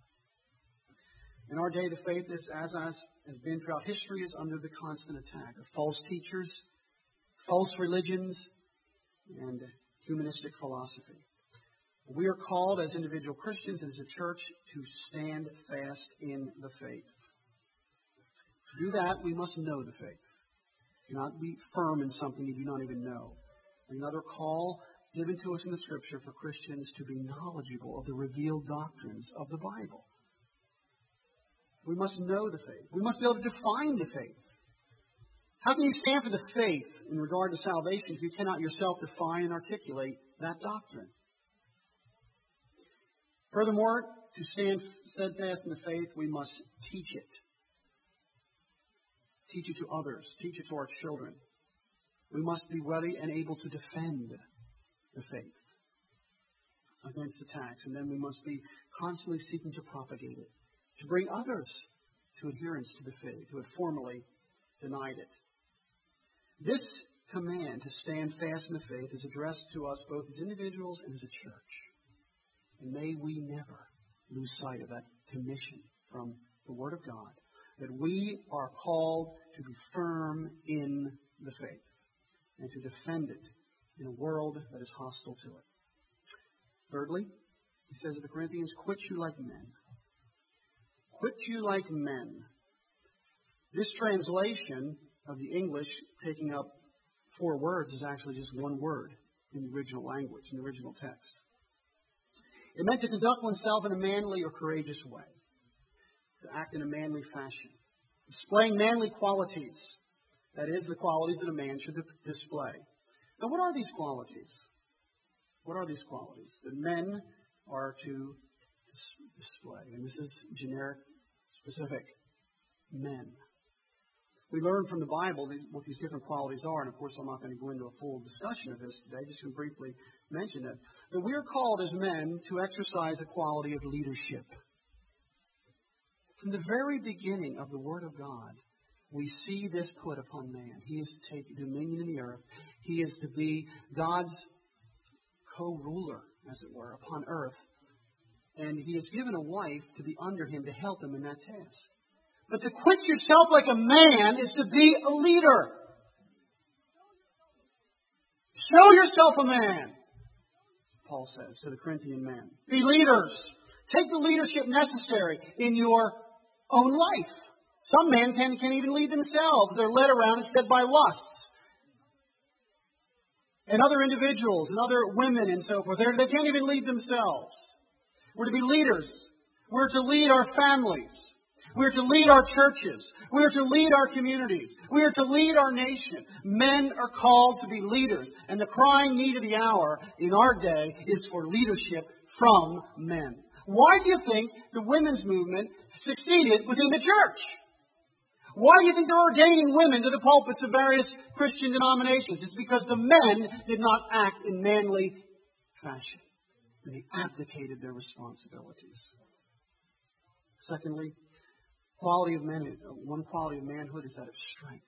In our day, the faith, as has been throughout history, is under the constant attack of false teachers, false religions, and humanistic philosophy. We are called as individual Christians and as a church to stand fast in the faith. To do that, we must know the faith. Do not be firm in something you do not even know. Another call given to us in the Scripture for Christians to be knowledgeable of the revealed doctrines of the Bible. We must know the faith. We must be able to define the faith. How can you stand for the faith in regard to salvation if you cannot yourself define and articulate that doctrine? Furthermore, to stand steadfast in the faith, we must teach it. Teach it to others. Teach it to our children. We must be ready and able to defend the faith against attacks. And then we must be constantly seeking to propagate it, to bring others to adherence to the faith who had formerly denied it. This command to stand fast in the faith is addressed to us both as individuals and as a church. And may we never lose sight of that commission from the Word of God, that we are called to be firm in the faith and to defend it in a world that is hostile to it. Thirdly, he says to the Corinthians, quit you like men. Quit you like men. This translation of the English, taking up 4 words, is actually just one word in the original language, in the original text. It meant to conduct oneself in a manly or courageous way, to act in a manly fashion, displaying manly qualities, that is, the qualities that a man should display. Now, what are these qualities? What are these qualities that men are to display? And this is generic, specific. Men. We learn from the Bible what these different qualities are, and of course I'm not going to go into a full discussion of this today, just to briefly mention it. But we are called as men to exercise a quality of leadership. From the very beginning of the Word of God, we see this put upon man. He is to take dominion in the earth. He is to be God's co-ruler, as it were, upon earth. And He has given a wife to be under him to help him in that task. But to quit yourself like a man is to be a leader. Show yourself a man, Paul says to the Corinthian men. Be leaders. Take the leadership necessary in your own life. Some men can't even lead themselves. They're led around instead by lusts. And other individuals and other women and so forth, they can't even lead themselves. We're to be leaders. We're to lead our families. We're to lead our churches. We're to lead our communities. We are to lead our nation. Men are called to be leaders. And the crying need of the hour in our day is for leadership from men. Why do you think the women's movement succeeded within the church? Why do you think they're ordaining women to the pulpits of various Christian denominations? It's because the men did not act in manly fashion. And they abdicated their responsibilities. Secondly, one quality of manhood is that of strength.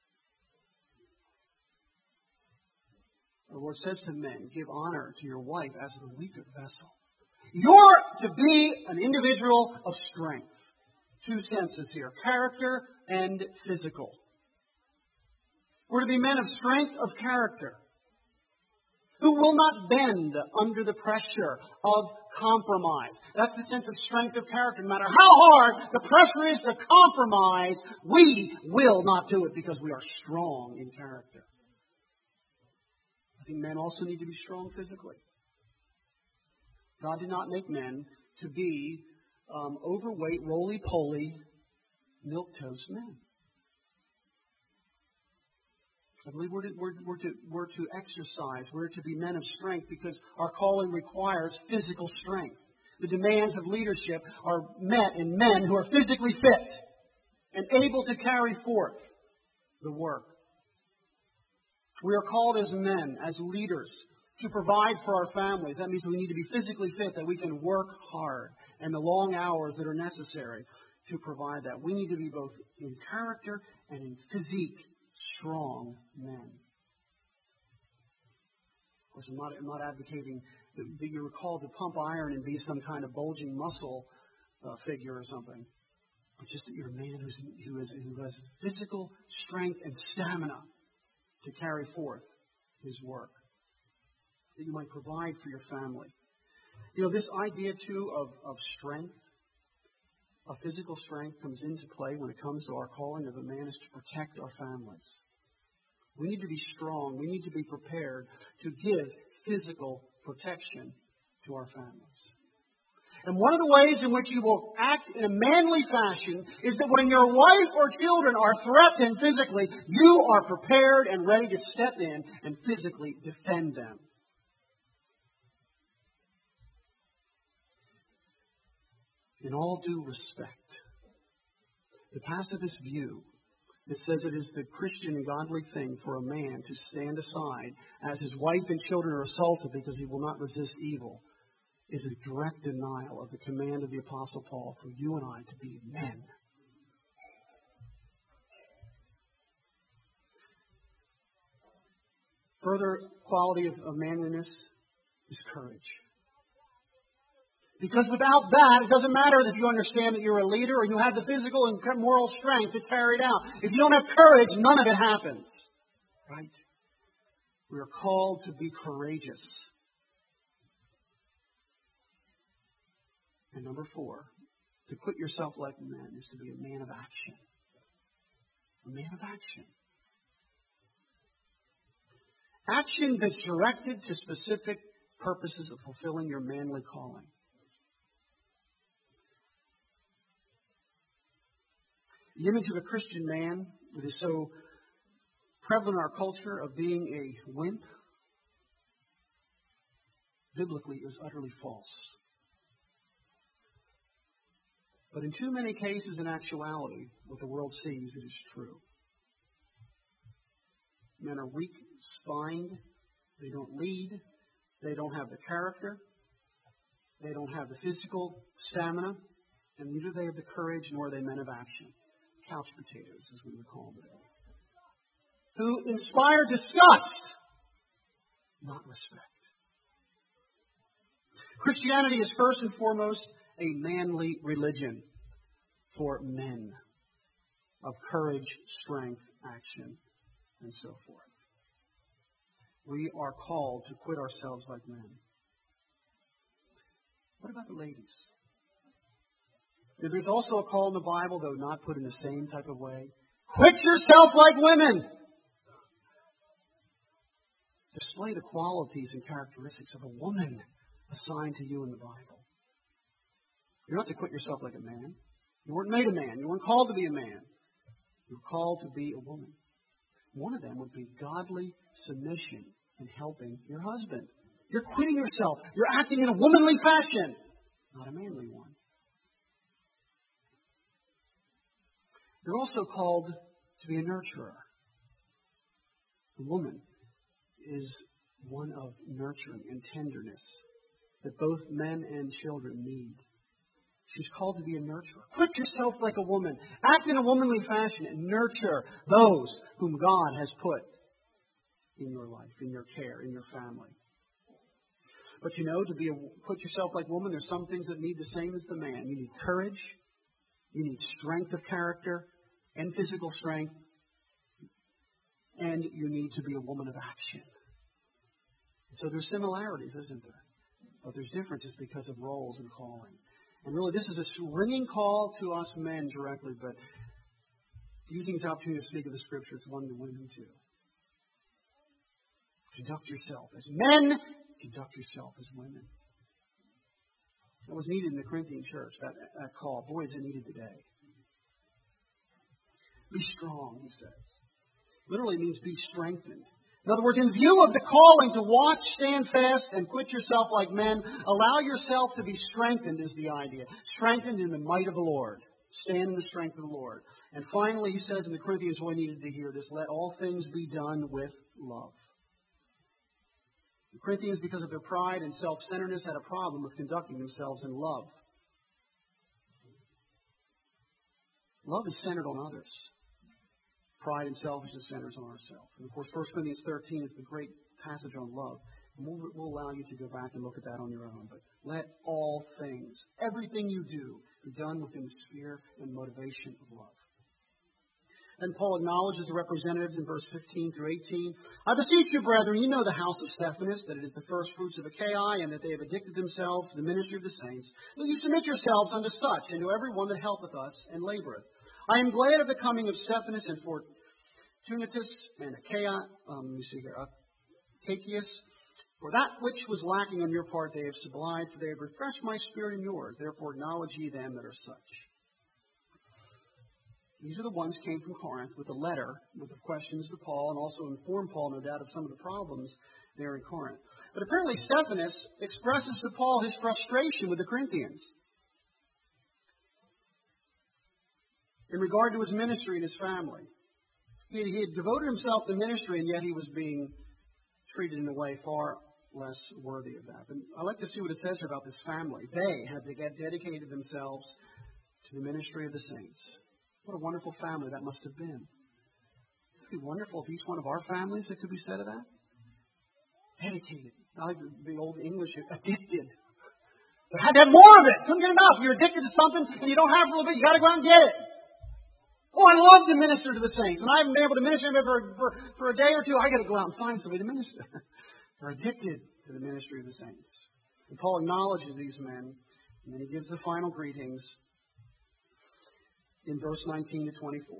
The Lord says to men, give honor to your wife as the weaker vessel. You're to be an individual of strength. Two senses here, character and physical. We're to be men of strength of character, who will not bend under the pressure of compromise. That's the sense of strength of character. No matter how hard the pressure is to compromise, we will not do it because we are strong in character. I think men also need to be strong physically. God did not make men to be overweight, roly-poly, milquetoast men. I believe we're to exercise. We're to be men of strength because our calling requires physical strength. The demands of leadership are met in men who are physically fit and able to carry forth the work. We are called as men, as leaders, to provide for our families. That means we need to be physically fit, that we can work hard and the long hours that are necessary to provide that. We need to be both in character and in physique strong men. Of course, I'm not advocating that you're called to pump iron and be some kind of bulging muscle figure or something, but just that you're a man who has physical strength and stamina to carry forth his work, that you might provide for your family. You know, this idea, too, of strength, of physical strength, comes into play when it comes to our calling of a man is to protect our families. We need to be strong. We need to be prepared to give physical protection to our families. And one of the ways in which you will act in a manly fashion is that when your wife or children are threatened physically, you are prepared and ready to step in and physically defend them. In all due respect, the pacifist view that says it is the Christian and godly thing for a man to stand aside as his wife and children are assaulted because he will not resist evil is a direct denial of the command of the Apostle Paul for you and I to be men. Further quality of manliness is courage. Because without that, it doesn't matter if you understand that you're a leader or you have the physical and moral strength to carry it out. If you don't have courage, none of it happens. Right? We are called to be courageous. And number 4, to quit yourself like men is to be a man of action. A man of action. Action that's directed to specific purposes of fulfilling your manly calling. The image of a Christian man that is so prevalent in our culture of being a wimp, biblically is utterly false. But in too many cases, in actuality, what the world sees, it is true. Men are weak-spined. They don't lead. They don't have the character. They don't have the physical stamina. And neither they have the courage, nor are they men of action. couch potatoes, as we would call them today, who inspire disgust, not respect. Christianity is first and foremost a manly religion for men of courage, strength, action, and so forth. We are called to quit ourselves like men. What about the ladies? There's also a call in the Bible, though not put in the same type of way. Quit yourself like women. Display the qualities and characteristics of a woman assigned to you in the Bible. You're not to quit yourself like a man. You weren't made a man. You weren't called to be a man. You're called to be a woman. One of them would be godly submission in helping your husband. You're quitting yourself. You're acting in a womanly fashion, not a manly one. You're also called to be a nurturer. The woman is one of nurturing and tenderness that both men and children need. She's called to be a nurturer. Quit yourself like a woman. Act in a womanly fashion and nurture those whom God has put in your life, in your care, in your family. But put yourself like a woman, there's some things that need the same as the man. You need courage. You need strength of character and physical strength. And you need to be a woman of action. So there's similarities, isn't there? But there's differences because of roles and calling. And really, this is a ringing call to us men directly, but using this opportunity to speak of the Scripture, it's one to women too. Conduct yourself as men, conduct yourself as women. That was needed in the Corinthian church, that call. Boy, is it needed today. Be strong, he says. Literally means be strengthened. In other words, in view of the calling to watch, stand fast, and quit yourself like men, allow yourself to be strengthened is the idea. Strengthened in the might of the Lord. Stand in the strength of the Lord. And finally, he says in the Corinthians, we needed to hear this, let all things be done with love. The Corinthians, because of their pride and self-centeredness, had a problem with conducting themselves in love. Love is centered on others. Pride and selfishness centers on ourselves. And of course, 1 Corinthians 13 is the great passage on love. And we'll allow you to go back and look at that on your own. But let all things, everything you do, be done within the sphere and motivation of love. Then Paul acknowledges the representatives in verse 15 through 18. I beseech you, brethren, you know the house of Stephanas, that it is the first fruits of Achaia, and that they have addicted themselves to the ministry of the saints. That you submit yourselves unto such, and to every one that helpeth us and laboreth. I am glad of the coming of Stephanas and Fortunatus and Achaia, Achaicus, for that which was lacking on your part they have supplied, for they have refreshed my spirit in yours. Therefore acknowledge ye them that are such. These are the ones who came from Corinth with a letter with the questions to Paul, and also informed Paul, no doubt, of some of the problems there in Corinth. But apparently Stephanas expresses to Paul his frustration with the Corinthians in regard to his ministry and his family. He had devoted himself to ministry, and yet he was being treated in a way far less worthy of that. And I like to see what it says here about this family. They had dedicated themselves to the ministry of the saints. What a wonderful family that must have been. It would be wonderful if each one of our families, it could be said of that. Dedicated. I like the old English, addicted. But had to have more of it. Couldn't get enough. You're addicted to something and you don't have it for a little bit. You got to go out and get it. Oh, I love to minister to the saints. And I haven't been able to minister to them for a day or two. I got to go out and find somebody to minister. They're addicted to the ministry of the saints. And Paul acknowledges these men. And then he gives the final greetings in verse 19 to 24.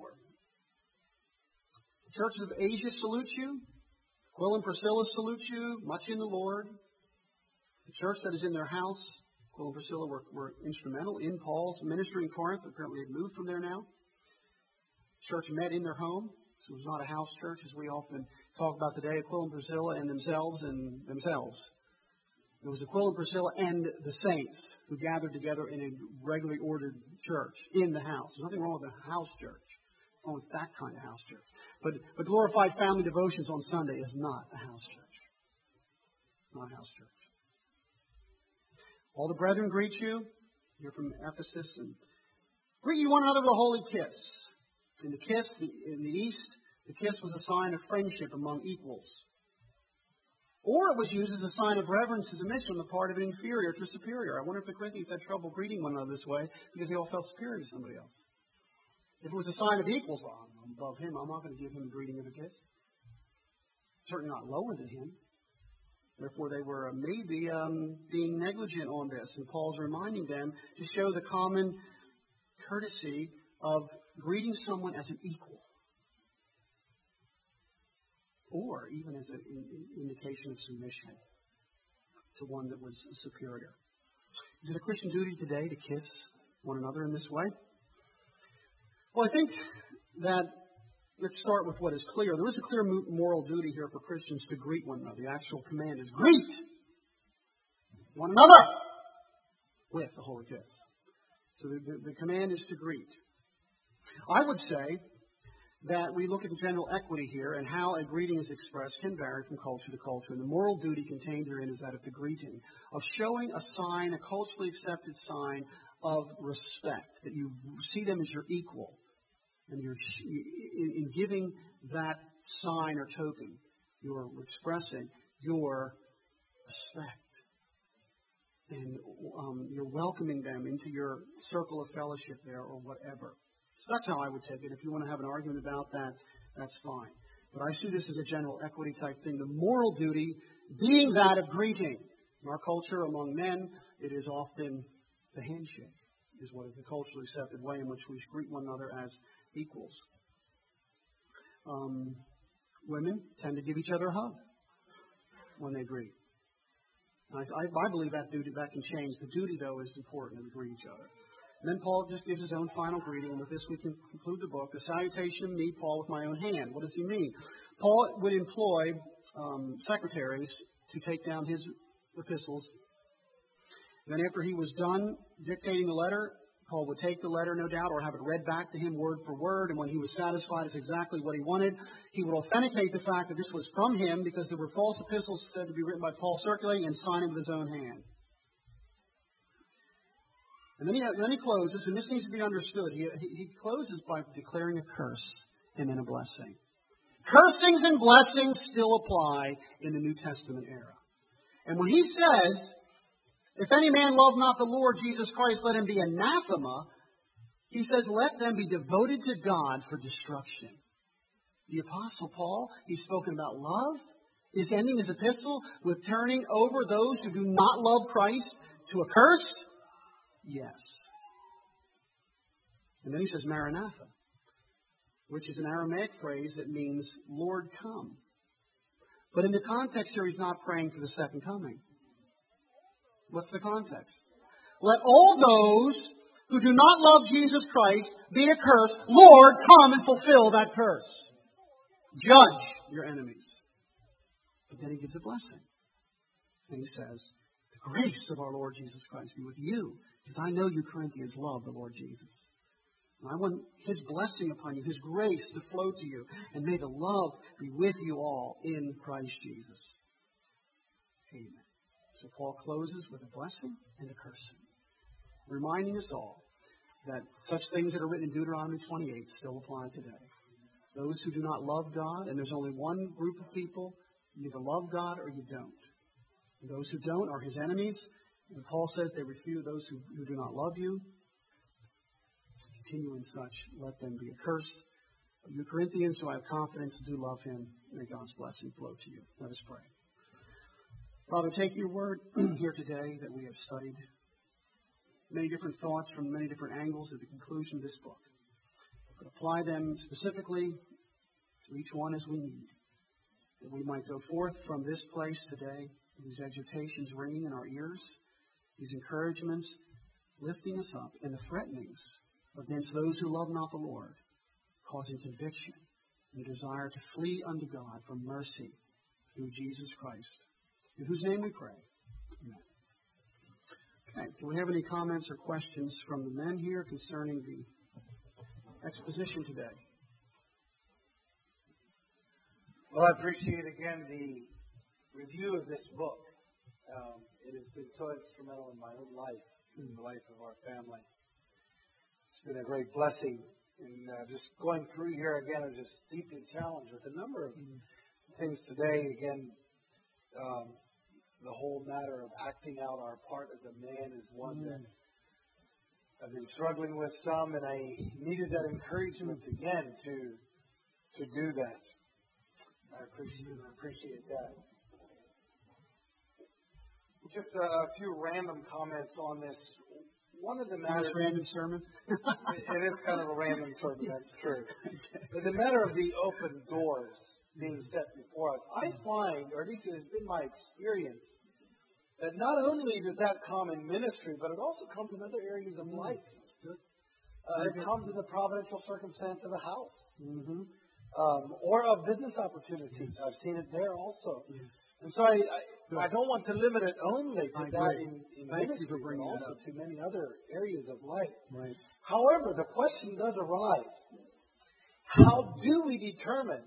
The churches of Asia salute you. Aquila and Priscilla salute you, much in the Lord. The church that is in their house, Aquila and Priscilla were instrumental in Paul's ministry in Corinth. Apparently they've moved from there now. Church met in their home. So it was not a house church, as we often talk about today. Aquila and Priscilla and themselves. It was Aquila and Priscilla and the saints who gathered together in a regularly ordered church in the house. There's nothing wrong with a house church, as long as it's that kind of house church. But glorified family devotions on Sunday is not a house church. Not a house church. All the brethren greet you. You're from Ephesus. And greet you one another with a holy kiss. In the East, the kiss was a sign of friendship among equals. Or it was used as a sign of reverence and submission on the part of an inferior to superior. I wonder if the Corinthians had trouble greeting one another this way because they all felt superior to somebody else. If it was a sign of equals, well, I'm above him, I'm not going to give him a greeting of a kiss. Certainly not lower than him. Therefore, they were maybe being negligent on this. And Paul's reminding them to show the common courtesy of greeting someone as an equal. Or even as an indication of submission to one that was superior. Is it a Christian duty today to kiss one another in this way? Well, I think that let's start with what is clear. There is a clear moral duty here for Christians to greet one another. The actual command is greet one another with a holy kiss. So the command is to greet. I would say that we look at the general equity here and how a greeting is expressed can vary from culture to culture. And the moral duty contained herein is that of the greeting, of showing a sign, a culturally accepted sign of respect, that you see them as your equal. And you're in giving that sign or token, you're expressing your respect. And you're welcoming them into your circle of fellowship there or whatever. So that's how I would take it. If you want to have an argument about that, that's fine. But I see this as a general equity type thing. The moral duty being that of greeting. In our culture, among men, it is often the handshake, is what is the culturally accepted way in which we greet one another as equals. Women tend to give each other a hug when they greet. I believe that can change. The duty, though, is important, to greet each other. And then Paul just gives his own final greeting, and with this we can conclude the book. A salutation of me, Paul, with my own hand. What does he mean? Paul would employ secretaries to take down his epistles. Then after he was done dictating the letter, Paul would take the letter, no doubt, or have it read back to him word for word, and when he was satisfied as exactly what he wanted, he would authenticate the fact that this was from him because there were false epistles said to be written by Paul circulating and sign it with his own hand. And then he closes, and this needs to be understood. He closes by declaring a curse and then a blessing. Cursings and blessings still apply in the New Testament era. And when he says, if any man love not the Lord Jesus Christ, let him be anathema, he says, let them be devoted to God for destruction. The Apostle Paul, he's spoken about love, is ending his epistle with turning over those who do not love Christ to a curse. Yes. And then he says, Maranatha, which is an Aramaic phrase that means, Lord, come. But in the context here, he's not praying for the second coming. What's the context? Let all those who do not love Jesus Christ be accursed. Lord, come and fulfill that curse. Judge your enemies. But then he gives a blessing. And he says, the grace of our Lord Jesus Christ be with you. Because I know you Corinthians love the Lord Jesus. And I want his blessing upon you, his grace to flow to you. And may the love be with you all in Christ Jesus. Amen. So Paul closes with a blessing and a cursing, reminding us all that such things that are written in Deuteronomy 28 still apply today. Those who do not love God, and there's only one group of people, you either love God or you don't. And those who don't are his enemies. And Paul says they refuse those who do not love you. Continue in such, let them be accursed. But you Corinthians who I have confidence do love him, may God's blessing flow to you. Let us pray. Father, take your word here today that we have studied. Many different thoughts from many different angles at the conclusion of this book. But apply them specifically to each one as we need. That we might go forth from this place today, these exhortations ringing in our ears, these encouragements lifting us up, and the threatenings against those who love not the Lord, causing conviction and a desire to flee unto God for mercy through Jesus Christ, in whose name we pray. Amen. Okay, do we have any comments or questions from the men here concerning the exposition today? Well, I appreciate again the review of this book. It has been so instrumental in my own life, in the life of our family. It's been a great blessing And just going through here again, I was just deeply challenged with a number of things today. Again, the whole matter of acting out our part as a man is one that I've been struggling with some, and I needed that encouragement again to do that. I appreciate that. Just a few random comments on this. One of the matters. Random sermon? It is kind of a random sermon, that's true. But the matter of the open doors being set before us, I find, or at least it has been my experience, that not only does that come in ministry, but it also comes in other areas of life. It comes in the providential circumstance of a house. Or of business opportunities. I've seen it there also. And so I don't want to limit it only to that in ministry, but also to many other areas of life. Right. However, the question does arise, how do we determine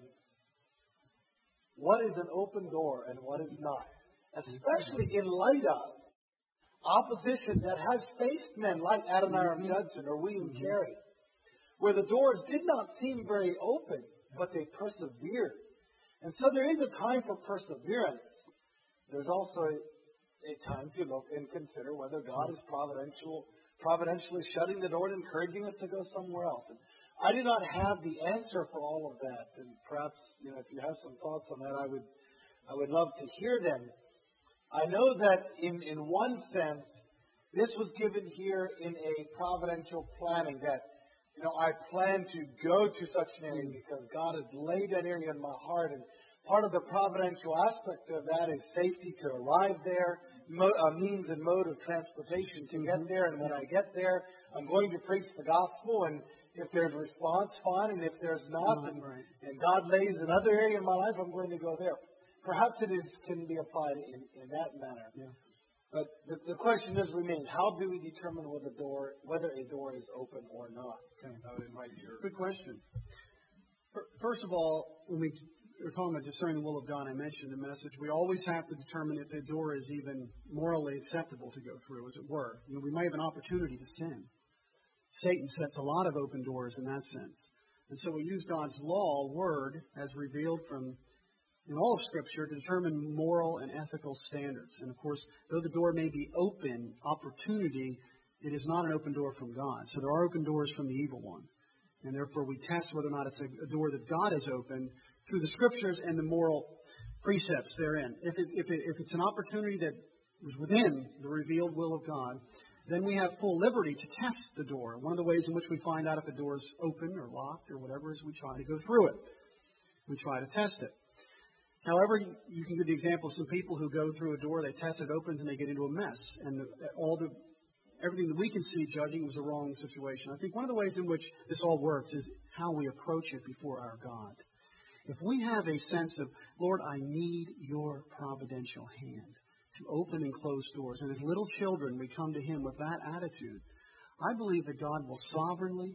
what is an open door and what is not? Especially in light of opposition that has faced men like Adoniram Judson or William Carey, where the doors did not seem very open, but they persevered. And so there is a time for perseverance. There's also a time to look and consider whether God is providentially shutting the door and encouraging us to go somewhere else. And I do not have the answer for all of that. And perhaps, if you have some thoughts on that, I would love to hear them. I know that in one sense, this was given here in a providential planning that, I plan to go to such an area because God has laid that area in my heart. And part of the providential aspect of that is safety to arrive there, a means and mode of transportation to get there. And when I get there, I'm going to preach the gospel. And if there's a response, fine. And if there's not, and God lays another area in my life, I'm going to go there. Perhaps it can be applied in that manner. Yeah. But the question does remain, how do we determine whether a door is open or not? Okay. I would invite you. Good question. First of all, when we're talking about discerning the will of God, I mentioned in the message, we always have to determine if the door is even morally acceptable to go through, as it were. We may have an opportunity to sin. Satan sets a lot of open doors in that sense. And so we use God's law, word, as revealed in all of Scripture to determine moral and ethical standards. And of course, though the door may be open, opportunity, it is not an open door from God. So there are open doors from the evil one. And therefore we test whether or not it's a door that God has opened through the Scriptures and the moral precepts therein. If it's an opportunity that was within the revealed will of God, then we have full liberty to test the door. One of the ways in which we find out if a door is open or locked or whatever is we try to go through it. We try to test it. However, you can give the example of some people who go through a door, they test it, opens, and they get into a mess. And everything that we can see judging was the wrong situation. I think one of the ways in which this all works is how we approach it before our God. If we have a sense of, Lord, I need your providential hand to open and close doors, and as little children we come to Him with that attitude, I believe that God will sovereignly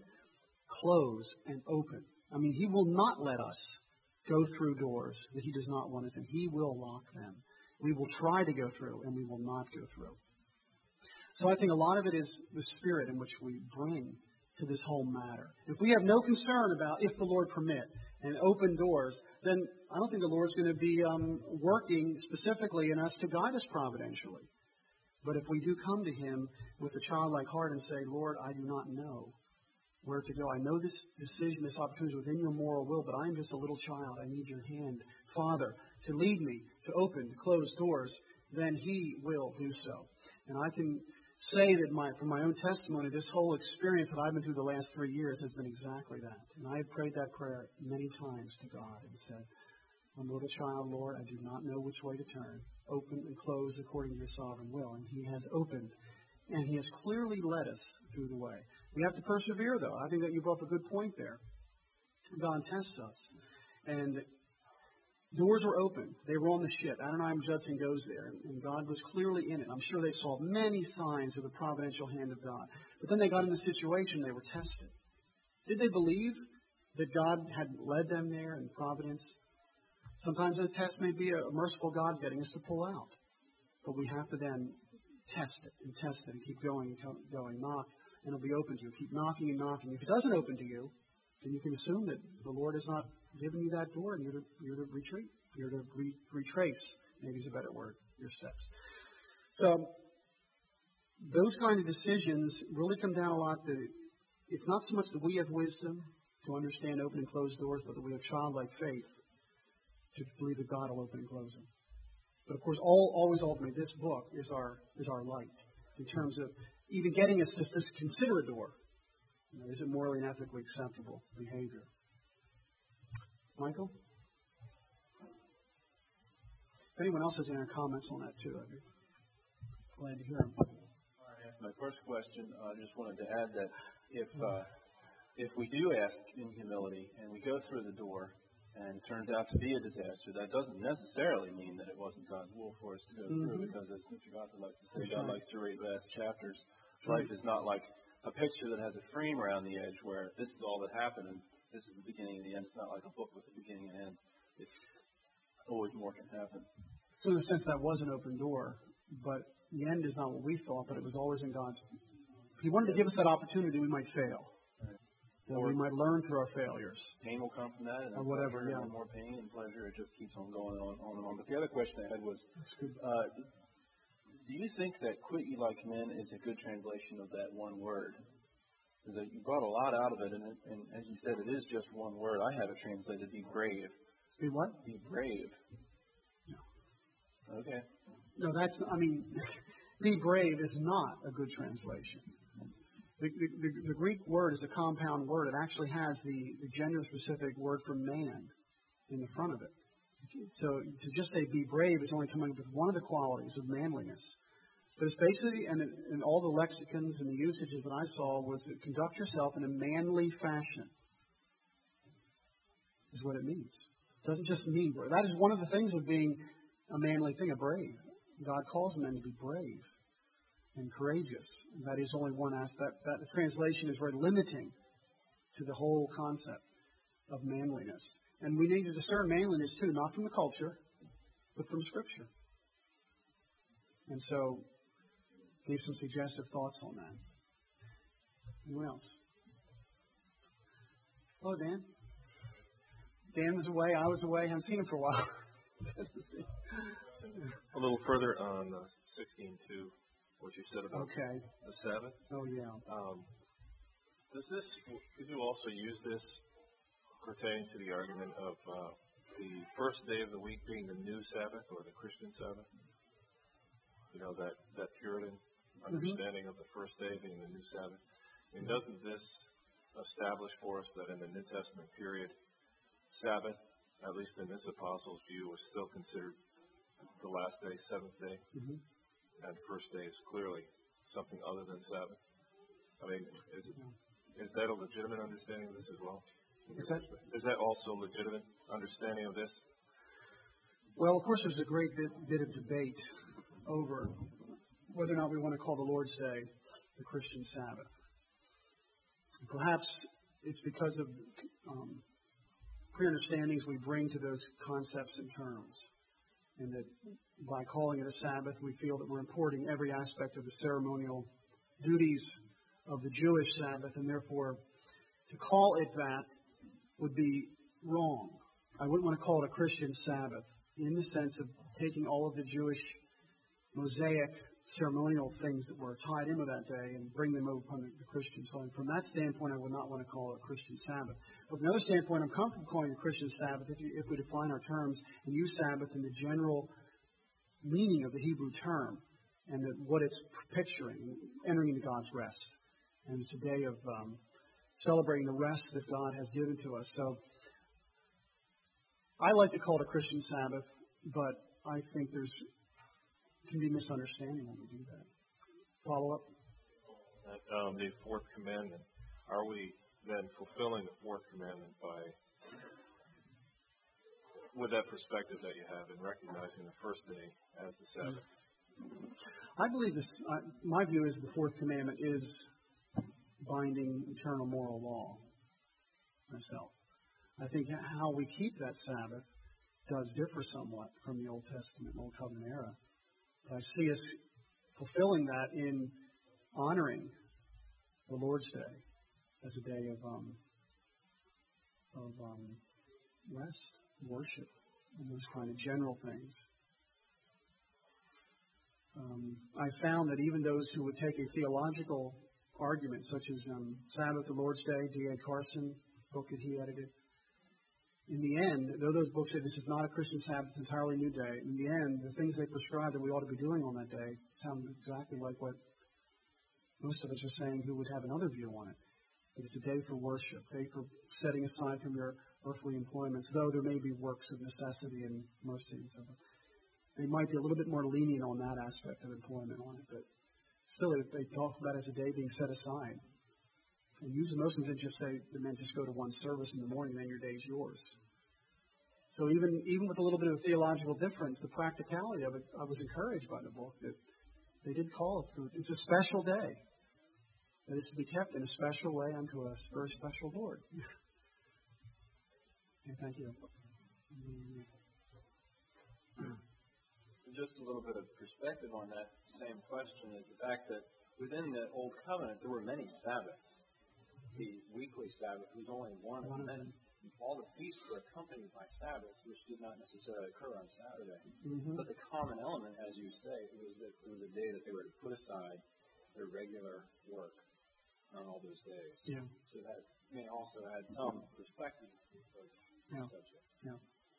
close and open. I mean, He will not let us go through doors that He does not want us in. He will lock them. We will try to go through, and we will not go through. So I think a lot of it is the spirit in which we bring to this whole matter. If we have no concern about if the Lord permit and open doors, then I don't think the Lord's going to be working specifically in us to guide us providentially. But if we do come to Him with a childlike heart and say, Lord, I do not know where to go. I know this decision, this opportunity is within your moral will, but I am just a little child. I need your hand, Father, to lead me, to open, to close doors. Then He will do so. And I can say that from my own testimony, this whole experience that I've been through the last 3 years has been exactly that. And I have prayed that prayer many times to God and said, I'm a little child, Lord. I do not know which way to turn. Open and close according to your sovereign will. And He has opened. And He has clearly led us through the way. We have to persevere, though. I think that you brought up a good point there. God tests us. And doors were open. They were on the ship. Adoniram Judson goes there, and God was clearly in it. I'm sure they saw many signs of the providential hand of God. But then they got in the situation, they were tested. Did they believe that God had led them there in providence? Sometimes those tests may be a merciful God getting us to pull out. But we have to then test it and keep going and going. Knock and it'll be open to you. Keep knocking and knocking. If it doesn't open to you, then you can assume that the Lord has not given you that door, and you're to retreat. You're to retrace, maybe is a better word, your steps. So those kind of decisions really come down a lot to, it's not so much that we have wisdom to understand open and closed doors, but that we have childlike faith to believe that God will open and close them. But of course, always ultimately, this book is our light in terms of even getting us to just consider a door. Is it morally and ethically acceptable behavior? Michael? If anyone else has any comments on that too, I'd be glad to hear them. That's my first question. I just wanted to add that if we do ask in humility and we go through the door and it turns out to be a disaster, that doesn't necessarily mean that it wasn't God's will for us to go through, because as Mr. Gottfried likes to say, God likes to read vast chapters. Life is not like a picture that has a frame around the edge where this is all that happened and this is the beginning and the end. It's not like a book with a beginning and end. It's always more can happen. So in a sense, that was an open door, but the end is not what we thought, but it was always in God's. If He wanted to give us that opportunity, we might fail. That we might learn through our failures. Pain will come from that, and or whatever, pleasure, and more pain and pleasure. It just keeps on going on and on. But the other question I had was, do you think that "Quit ye like men" is a good translation of that one word? Because you brought a lot out of it, and as you said, it is just one word. I have it translated, "Be brave." Be what? Be brave. No. Okay. No, be brave is not a good translation. The Greek word is a compound word. It actually has the gender-specific word for man in the front of it. So to just say be brave is only coming up with one of the qualities of manliness. But it's basically, and all the lexicons and the usages that I saw was to conduct yourself in a manly fashion is what it means. It doesn't just mean brave. That is one of the things of being a manly thing, a brave. God calls men to be brave and courageous. That is only one aspect. That the translation is very limiting to the whole concept of manliness. And we need to discern manliness too, not from the culture, but from Scripture. And so, gave some suggestive thoughts on that. Anyone else? Hello, Dan. Dan was away. I was away. Haven't seen him for a while. Good to see. A little further on 16:2, what you said about the Sabbath. Oh, yeah. Could you also use this pertaining to the argument of the first day of the week being the new Sabbath or the Christian Sabbath? You know, that Puritan understanding of the first day being the new Sabbath. I mean, doesn't this establish for us that in the New Testament period, Sabbath, at least in this apostle's view, was still considered the last day, seventh day, and first day is clearly something other than Sabbath? I mean, is that a legitimate understanding of this as well? Is that also a legitimate understanding of this? Well, of course, there's a great bit of debate over whether or not we want to call the Lord's Day the Christian Sabbath. Perhaps it's because of pre-understandings we bring to those concepts and terms. And that by calling it a Sabbath, we feel that we're importing every aspect of the ceremonial duties of the Jewish Sabbath, and therefore to call it that would be wrong. I wouldn't want to call it a Christian Sabbath in the sense of taking all of the Jewish Mosaic ceremonial things that were tied in with that day and bring them over upon the Christian. So from that standpoint, I would not want to call it a Christian Sabbath. But from another standpoint, I'm comfortable calling it a Christian Sabbath if we define our terms and use Sabbath in the general meaning of the Hebrew term and what it's picturing, entering into God's rest. And it's a day of celebrating the rest that God has given to us. So I like to call it a Christian Sabbath, but I think can be misunderstanding when we do that. Follow up? The fourth commandment. Are we then fulfilling the fourth commandment with that perspective that you have in recognizing the first day as the Sabbath? I believe this. My view is the fourth commandment is binding eternal moral law. Myself, I think how we keep that Sabbath does differ somewhat from the Old Testament, Old Covenant era. I see us fulfilling that in honoring the Lord's Day as a day of rest, worship, and those kind of general things. I found that even those who would take a theological argument, such as Sabbath, the Lord's Day, D.A. Carson, book that he edited, in the end, though those books say this is not a Christian Sabbath, it's an entirely new day, in the end, the things they prescribe that we ought to be doing on that day sound exactly like what most of us are saying who would have another view on it. It's a day for worship, a day for setting aside from your earthly employments, though there may be works of necessity and mercy and so forth. They might be a little bit more lenient on that aspect of employment on it, but still they talk about it as a day being set aside. And usually most of them just say the men just go to one service in the morning, then your day's yours. So even with a little bit of theological difference, the practicality of it, I was encouraged by the book that they did call it food. It's a special day that is to be kept in a special way unto a very special Lord. Okay, thank you. Just a little bit of perspective on that same question is the fact that within the Old Covenant there were many Sabbaths. The weekly Sabbath was only one of many. All the feasts were accompanied by Sabbaths, which did not necessarily occur on Saturday. Mm-hmm. But the common element, as you say, it was a day that they were to put aside their regular work on all those days. Yeah. So that may also add some perspective to the subject. Yeah.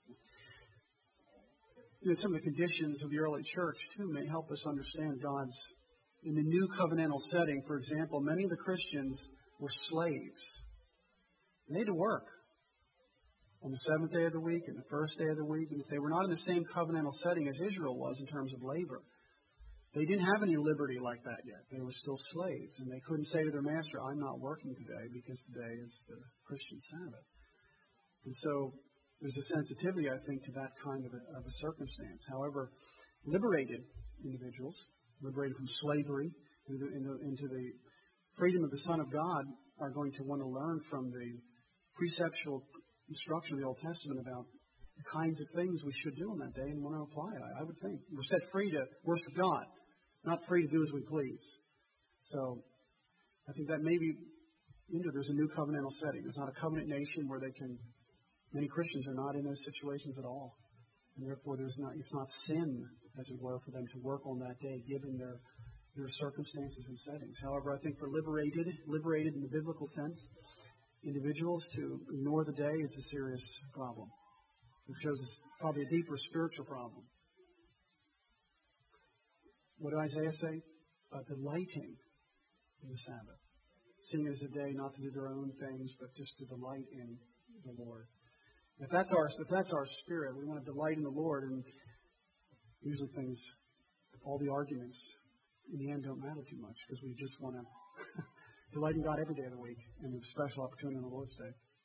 Some of the conditions of the early church, too, may help us understand God's, in the new covenantal setting, for example, many of the Christians were slaves. They had to work on the seventh day of the week and the first day of the week. And if they were not in the same covenantal setting as Israel was in terms of labor, they didn't have any liberty like that yet. They were still slaves. And they couldn't say to their master, I'm not working today because today is the Christian Sabbath. And so there's a sensitivity, I think, to that kind of a circumstance. However, liberated individuals, liberated from slavery into the freedom of the Son of God, are going to want to learn from the preceptual instruction of the Old Testament about the kinds of things we should do on that day and want to apply it. I would think we're set free to worship God, not free to do as we please. So I think that maybe there's a new covenantal setting. There's not a covenant nation where many Christians are not in those situations at all. And therefore it's not sin, as it were, for them to work on that day given their circumstances and settings. However, I think for liberated in the biblical sense, individuals to ignore the day is a serious problem. It shows us probably a deeper spiritual problem. What did Isaiah say? Delighting in the Sabbath. Seeing it as a day not to do their own things, but just to delight in the Lord. If that's our spirit, we want to delight in the Lord, and usually all the arguments in the end don't matter too much because we just want to delight in God every day of the week and a special opportunity on the Lord's Day.